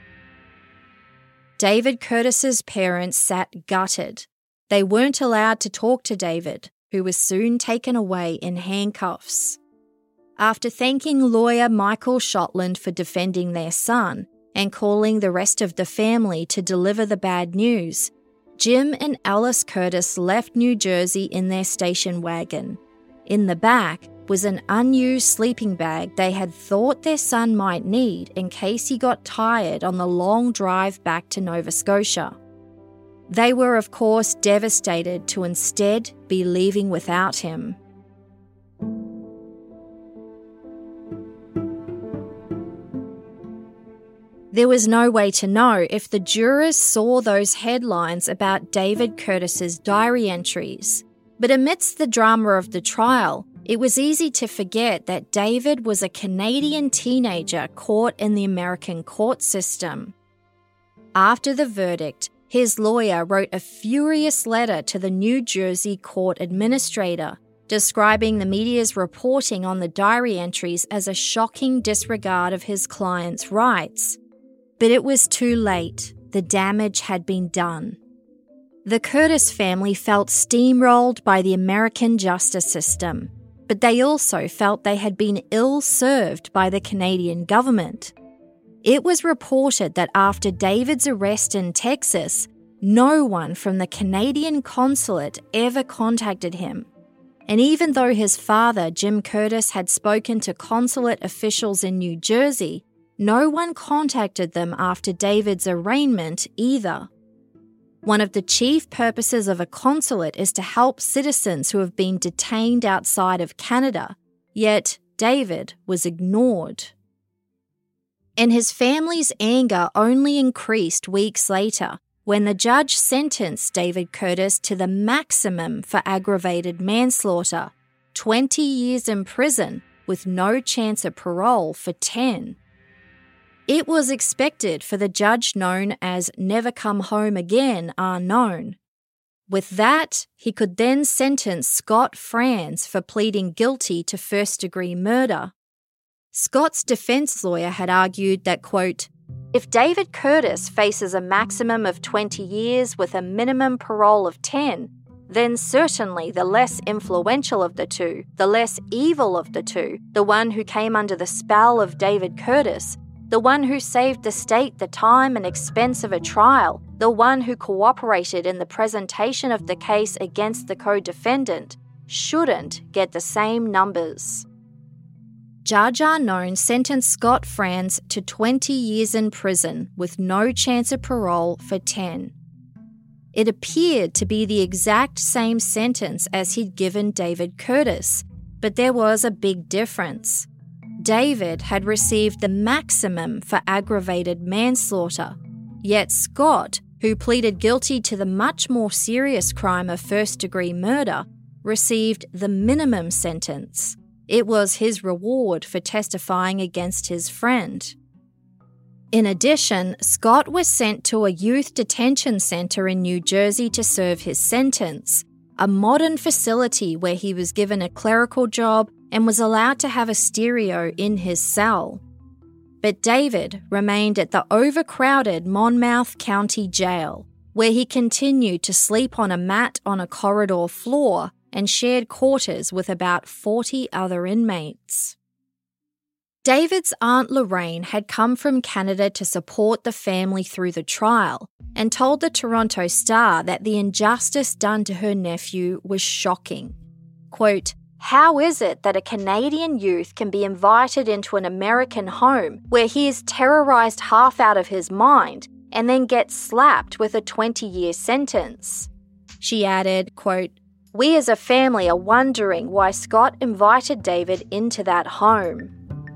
David Curtis's parents sat gutted. They weren't allowed to talk to David, who was soon taken away in handcuffs. After thanking lawyer Michael Shotland for defending their son, and calling the rest of the family to deliver the bad news, Jim and Alice Curtis left New Jersey in their station wagon. In the back was an unused sleeping bag they had thought their son might need in case he got tired on the long drive back to Nova Scotia. They were, of course, devastated to instead be leaving without him. There was no way to know if the jurors saw those headlines about David Curtis's diary entries. But amidst the drama of the trial, it was easy to forget that David was a Canadian teenager caught in the American court system. After the verdict, his lawyer wrote a furious letter to the New Jersey court administrator, describing the media's reporting on the diary entries as a shocking disregard of his client's rights. But it was too late. The damage had been done. The Curtis family felt steamrolled by the American justice system, but they also felt they had been ill-served by the Canadian government. It was reported that after David's arrest in Texas, no one from the Canadian consulate ever contacted him. And even though his father, Jim Curtis, had spoken to consulate officials in New Jersey, no one contacted them after David's arraignment either. One of the chief purposes of a consulate is to help citizens who have been detained outside of Canada, yet David was ignored. And his family's anger only increased weeks later when the judge sentenced David Curtis to the maximum for aggravated manslaughter, 20 years in prison with no chance of parole for 10. It was expected for the judge known as Never Come Home Again unknown. With that, he could then sentence Scott Franz for pleading guilty to first-degree murder. Scott's defense lawyer had argued that, quote, if David Curtis faces a maximum of 20 years with a minimum parole of 10, then certainly the less influential of the two, the less evil of the two, the one who came under the spell of David Curtis, the one who saved the state the time and expense of a trial, the one who cooperated in the presentation of the case against the co-defendant, shouldn't get the same numbers. Judge Unknown sentenced Scott Franz to 20 years in prison with no chance of parole for 10. It appeared to be the exact same sentence as he'd given David Curtis, but there was a big difference. David had received the maximum for aggravated manslaughter, yet Scott, who pleaded guilty to the much more serious crime of first-degree murder, received the minimum sentence. It was his reward for testifying against his friend. In addition, Scott was sent to a youth detention center in New Jersey to serve his sentence, a modern facility where he was given a clerical job and was allowed to have a stereo in his cell. But David remained at the overcrowded Monmouth County Jail, where he continued to sleep on a mat on a corridor floor and shared quarters with about 40 other inmates. David's Aunt Lorraine had come from Canada to support the family through the trial and told the Toronto Star that the injustice done to her nephew was shocking. Quote, "How is it that a Canadian youth can be invited into an American home where he is terrorized half out of his mind and then gets slapped with a 20-year sentence?" She added, quote, "We as a family are wondering why Scott invited David into that home."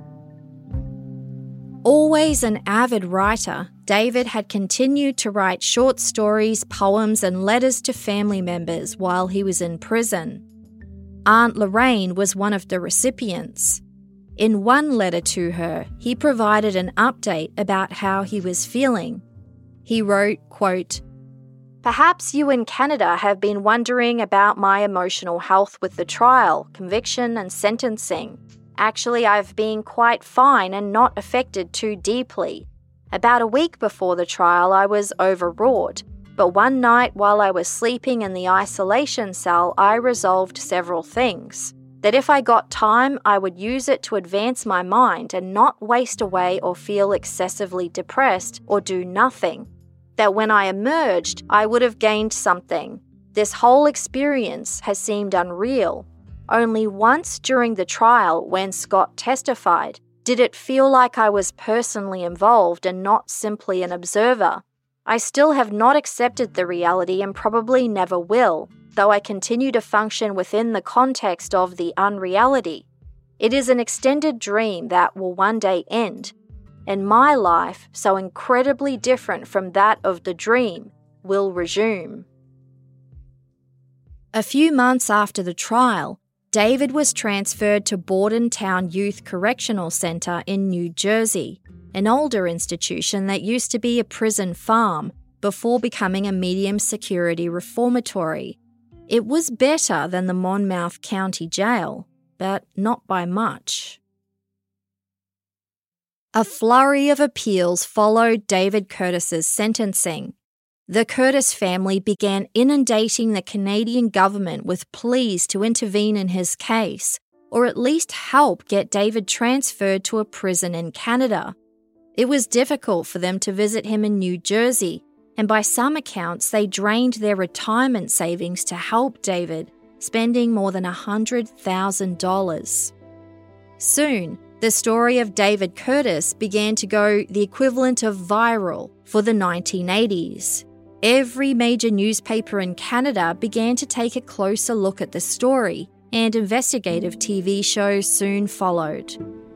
Always an avid writer, David had continued to write short stories, poems, and letters to family members while he was in prison. Aunt Lorraine was one of the recipients. In one letter to her, he provided an update about how he was feeling. He wrote, quote, "Perhaps you in Canada have been wondering about my emotional health with the trial, conviction, and sentencing. Actually, I've been quite fine and not affected too deeply. About a week before the trial, I was overwrought, but one night while I was sleeping in the isolation cell, I resolved several things. That if I got time, I would use it to advance my mind and not waste away or feel excessively depressed or do nothing. That when I emerged, I would have gained something. This whole experience has seemed unreal. Only once during the trial, when Scott testified, did it feel like I was personally involved and not simply an observer. I still have not accepted the reality and probably never will, though I continue to function within the context of the unreality. It is an extended dream that will one day end, and my life, so incredibly different from that of the dream, will resume." A few months after the trial, David was transferred to Bordentown Youth Correctional Center in New Jersey, an older institution that used to be a prison farm before becoming a medium-security reformatory. It was better than the Monmouth County Jail, but not by much. A flurry of appeals followed David Curtis's sentencing. The Curtis family began inundating the Canadian government with pleas to intervene in his case, or at least help get David transferred to a prison in Canada. It was difficult for them to visit him in New Jersey, and by some accounts they drained their retirement savings to help David, spending more than $100,000. Soon, the story of David Curtis began to go the equivalent of viral for the 1980s. Every major newspaper in Canada began to take a closer look at the story, and investigative TV shows soon followed.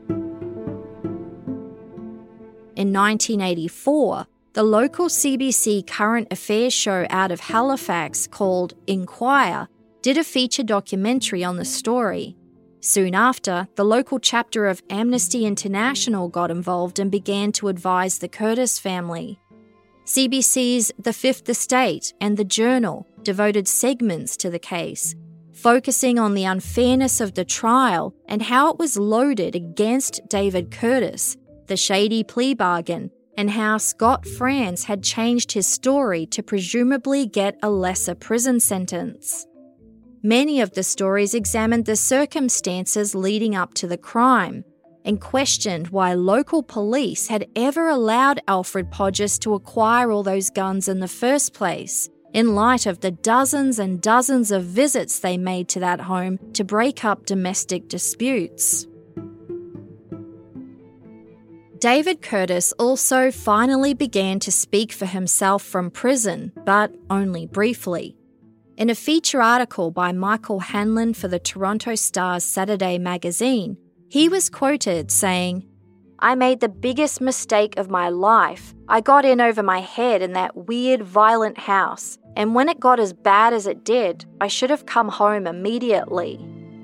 In 1984, the local CBC current affairs show out of Halifax called Inquire did a feature documentary on the story. Soon after, the local chapter of Amnesty International got involved and began to advise the Curtis family. CBC's The Fifth Estate and The Journal devoted segments to the case, focusing on the unfairness of the trial and how it was loaded against David Curtis, the shady plea bargain, and how Scott Franz had changed his story to presumably get a lesser prison sentence. Many of the stories examined the circumstances leading up to the crime and questioned why local police had ever allowed Alfred Podgers to acquire all those guns in the first place, in light of the dozens and dozens of visits they made to that home to break up domestic disputes. David Curtis also finally began to speak for himself from prison, but only briefly. In a feature article by Michael Hanlon for the Toronto Star's Saturday magazine, he was quoted saying, I made the biggest mistake of my life. I got in over my head in that weird, violent house, and when it got as bad as it did, I should have come home immediately.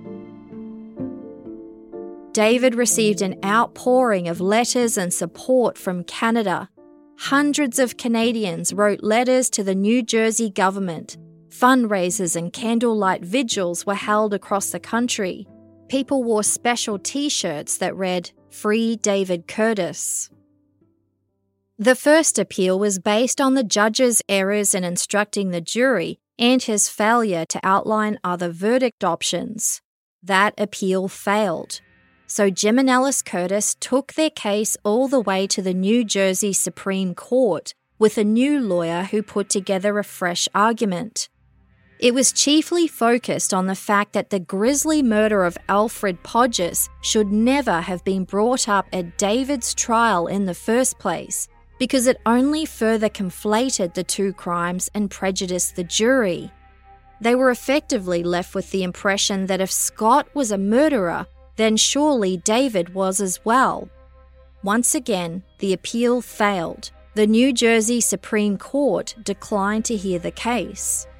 David received an outpouring of letters and support from Canada. Hundreds of Canadians wrote letters to the New Jersey government. Fundraisers and candlelight vigils were held across the country. People wore special T-shirts that read, "Free David Curtis." The first appeal was based on the judge's errors in instructing the jury and his failure to outline other verdict options. That appeal failed. So Jim and Alice Curtis took their case all the way to the New Jersey Supreme Court with a new lawyer who put together a fresh argument. It was chiefly focused on the fact that the grisly murder of Alfred Podges should never have been brought up at David's trial in the first place, because it only further conflated the two crimes and prejudiced the jury. They were effectively left with the impression that if Scott was a murderer, then surely David was as well. Once again, the appeal failed. The New Jersey Supreme Court declined to hear the case.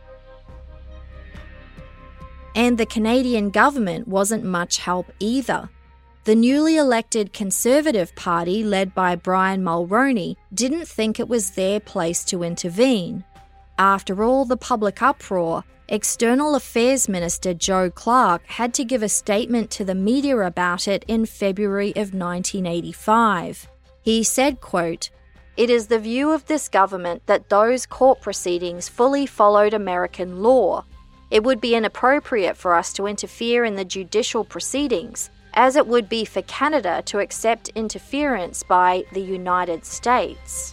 And the Canadian government wasn't much help either. The newly elected Conservative Party, led by Brian Mulroney, didn't think it was their place to intervene. After all the public uproar, External Affairs Minister Joe Clark had to give a statement to the media about it in February of 1985. He said, quote, "It is the view of this government that those court proceedings fully followed American law. It would be inappropriate for us to interfere in the judicial proceedings, as it would be for Canada to accept interference by the United States."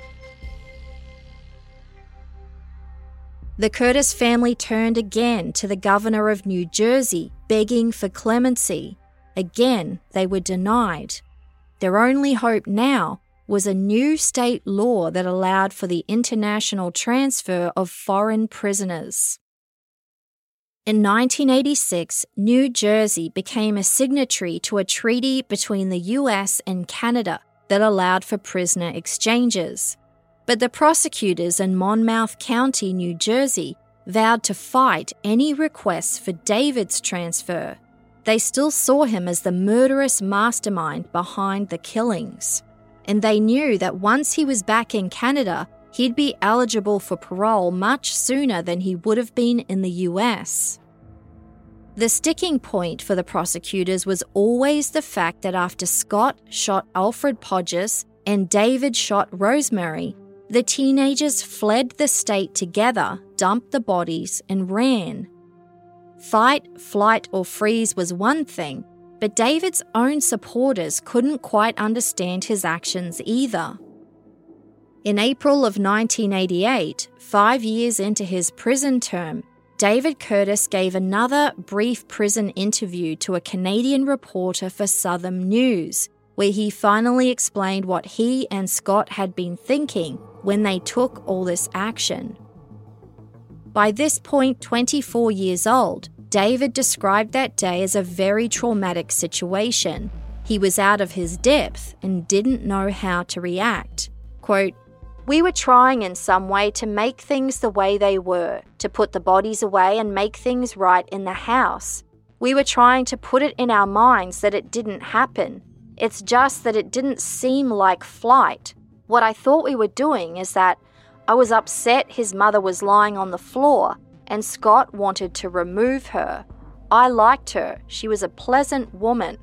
The Curtis family turned again to the governor of New Jersey, begging for clemency. Again, they were denied. Their only hope now was a new state law that allowed for the international transfer of foreign prisoners. In 1986, New Jersey became a signatory to a treaty between the US and Canada that allowed for prisoner exchanges. But the prosecutors in Monmouth County, New Jersey, vowed to fight any requests for David's transfer. They still saw him as the murderous mastermind behind the killings. And they knew that once he was back in Canada, he'd be eligible for parole much sooner than he would have been in the US. The sticking point for the prosecutors was always the fact that after Scott shot Alfred Podges and David shot Rosemary, the teenagers fled the state together, dumped the bodies, and ran. Fight, flight, or freeze was one thing, but David's own supporters couldn't quite understand his actions either. In April of 1988, 5 years into his prison term, David Curtis gave another brief prison interview to a Canadian reporter for Southern News, where he finally explained what he and Scott had been thinking when they took all this action. By this point, 24 years old, David described that day as a very traumatic situation. He was out of his depth and didn't know how to react. Quote, "We were trying in some way to make things the way they were, to put the bodies away and make things right in the house. We were trying to put it in our minds that it didn't happen. It's just that it didn't seem like flight. What I thought we were doing is that I was upset his mother was lying on the floor and Scott wanted to remove her. I liked her. She was a pleasant woman."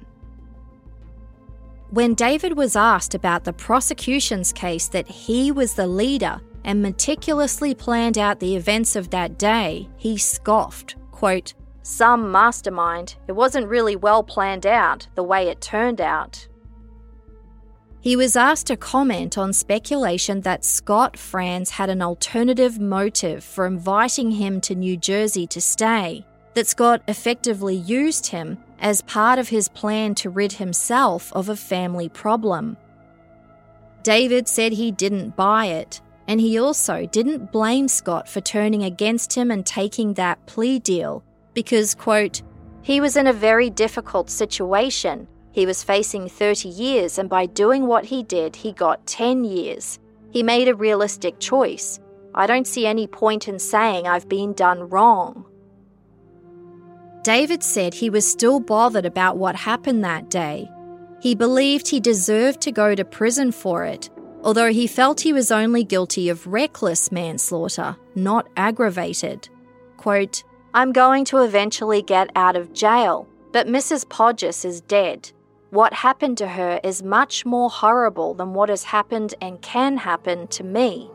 When David was asked about the prosecution's case that he was the leader and meticulously planned out the events of that day, he scoffed, quote, "Some mastermind. It wasn't really well planned out, the way it turned out." He was asked to comment on speculation that Scott Franz had an alternative motive for inviting him to New Jersey to stay, that Scott effectively used him as part of his plan to rid himself of a family problem. David said he didn't buy it, and he also didn't blame Scott for turning against him and taking that plea deal because, quote, "He was in a very difficult situation. He was facing 30 years, and by doing what he did, he got 10 years. He made a realistic choice. I don't see any point in saying I've been done wrong. David said he was still bothered about what happened that day. He believed he deserved to go to prison for it, although he felt he was only guilty of reckless manslaughter, not aggravated. Quote, "I'm going to eventually get out of jail, but Mrs. Podgers is dead. What happened to her is much more horrible than what has happened and can happen to me."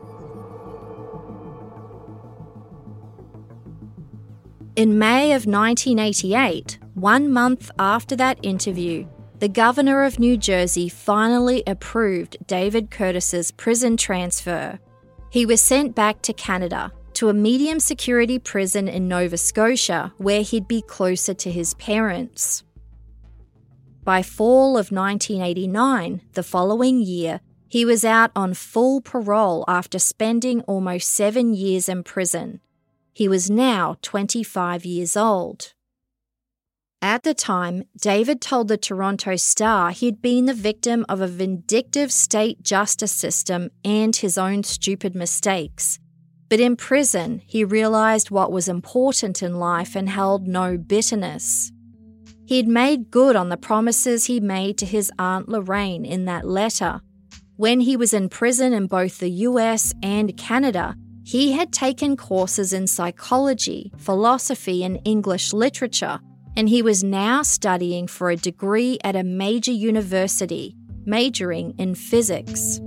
In May of 1988, 1 month after that interview, the governor of New Jersey finally approved David Curtis's prison transfer. He was sent back to Canada, to a medium security prison in Nova Scotia, where he'd be closer to his parents. By fall of 1989, the following year, he was out on full parole after spending almost 7 years in prison. He was now 25 years old. At the time, David told the Toronto Star he'd been the victim of a vindictive state justice system and his own stupid mistakes. But in prison, he realised what was important in life and held no bitterness. He'd made good on the promises he made to his Aunt Lorraine in that letter. When he was in prison in both the US and Canada, he had taken courses in psychology, philosophy, and English literature, and he was now studying for a degree at a major university, majoring in physics.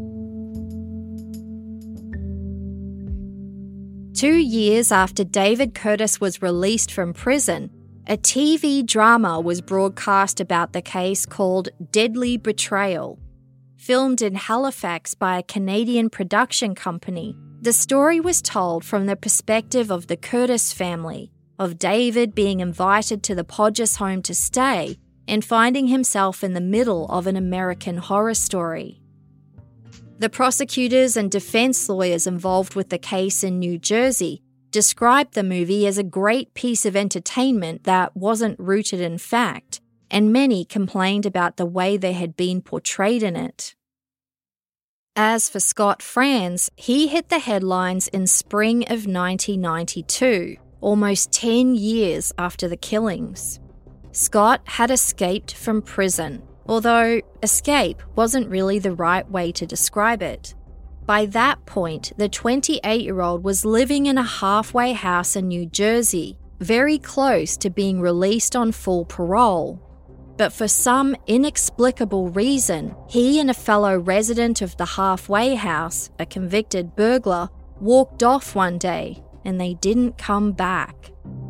2 years after David Curtis was released from prison, a TV drama was broadcast about the case called Deadly Betrayal. Filmed in Halifax by a Canadian production company, the story was told from the perspective of the Curtis family, of David being invited to the Podgers home to stay and finding himself in the middle of an American horror story. The prosecutors and defense lawyers involved with the case in New Jersey described the movie as a great piece of entertainment that wasn't rooted in fact, and many complained about the way they had been portrayed in it. As for Scott Franz, he hit the headlines in spring of 1992, almost 10 years after the killings. Scott had escaped from prison, although escape wasn't really the right way to describe it. By that point, the 28-year-old was living in a halfway house in New Jersey, very close to being released on full parole. But for some inexplicable reason, he and a fellow resident of the halfway house, a convicted burglar, walked off one day and they didn't come back.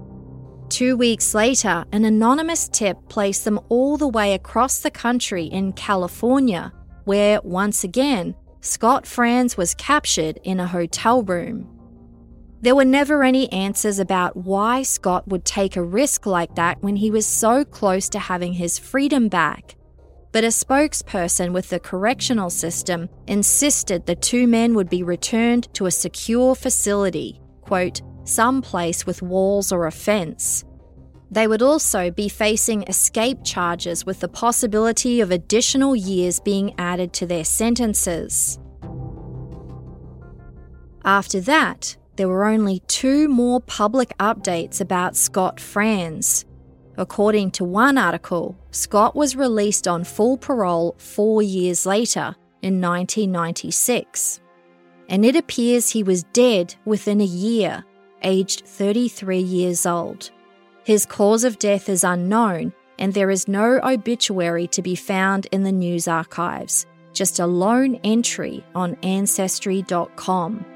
2 weeks later, an anonymous tip placed them all the way across the country in California, where, once again, Scott Franz was captured in a hotel room. There were never any answers about why Scott would take a risk like that when he was so close to having his freedom back. But a spokesperson with the correctional system insisted the two men would be returned to a secure facility, quote, someplace with walls or a fence. They would also be facing escape charges with the possibility of additional years being added to their sentences. After that, there were only 2 more public updates about Scott Franz. According to one article, Scott was released on full parole 4 years later, in 1996. And it appears he was dead within a year, aged 33 years old. His cause of death is unknown, and there is no obituary to be found in the news archives, just a lone entry on Ancestry.com.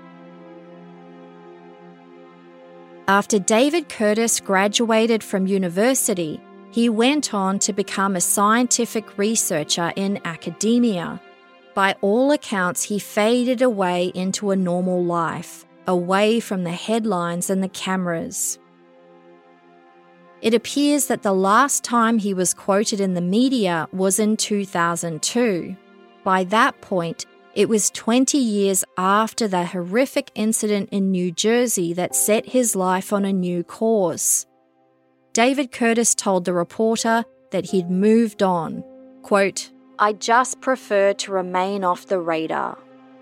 After David Curtis graduated from university, he went on to become a scientific researcher in academia. By all accounts, he faded away into a normal life, away from the headlines and the cameras. It appears that the last time he was quoted in the media was in 2002. By that point, it was 20 years after the horrific incident in New Jersey that set his life on a new course. David Curtis told the reporter that he'd moved on. Quote, "I just prefer to remain off the radar."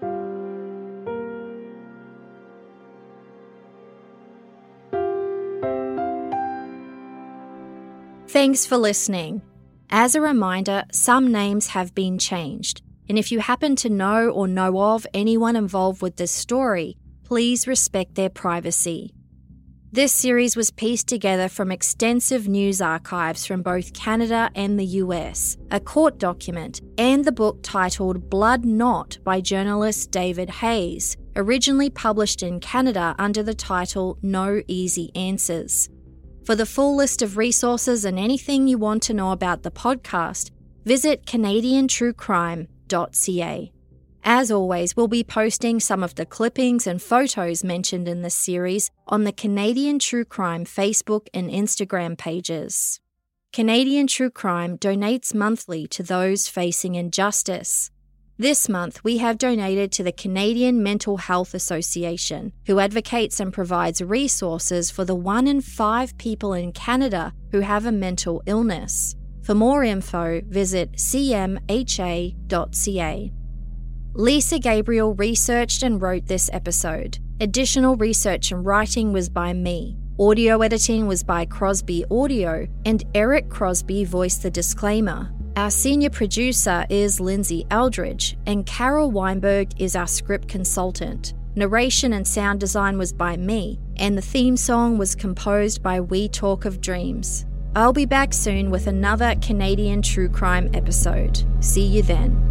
Thanks for listening. As a reminder, some names have been changed, and if you happen to know or know of anyone involved with this story, please respect their privacy. This series was pieced together from extensive news archives from both Canada and the US, a court document, and the book titled Blood Knot by journalist David Hayes, originally published in Canada under the title No Easy Answers. For the full list of resources and anything you want to know about the podcast, visit CanadianTrueCrime.ca. As always, we'll be posting some of the clippings and photos mentioned in this series on the Canadian True Crime Facebook and Instagram pages. Canadian True Crime donates monthly to those facing injustice. This month, we have donated to the Canadian Mental Health Association, who advocates and provides resources for the 1 in 5 people in Canada who have a mental illness. For more info, visit cmha.ca. Lisa Gabriel researched and wrote this episode. Additional research and writing was by me. Audio editing was by Crosby Audio, and Eric Crosby voiced the disclaimer. Our senior producer is Lindsay Aldridge, and Carol Weinberg is our script consultant. Narration and sound design was by me, and the theme song was composed by We Talk of Dreams. I'll be back soon with another Canadian True Crime episode. See you then.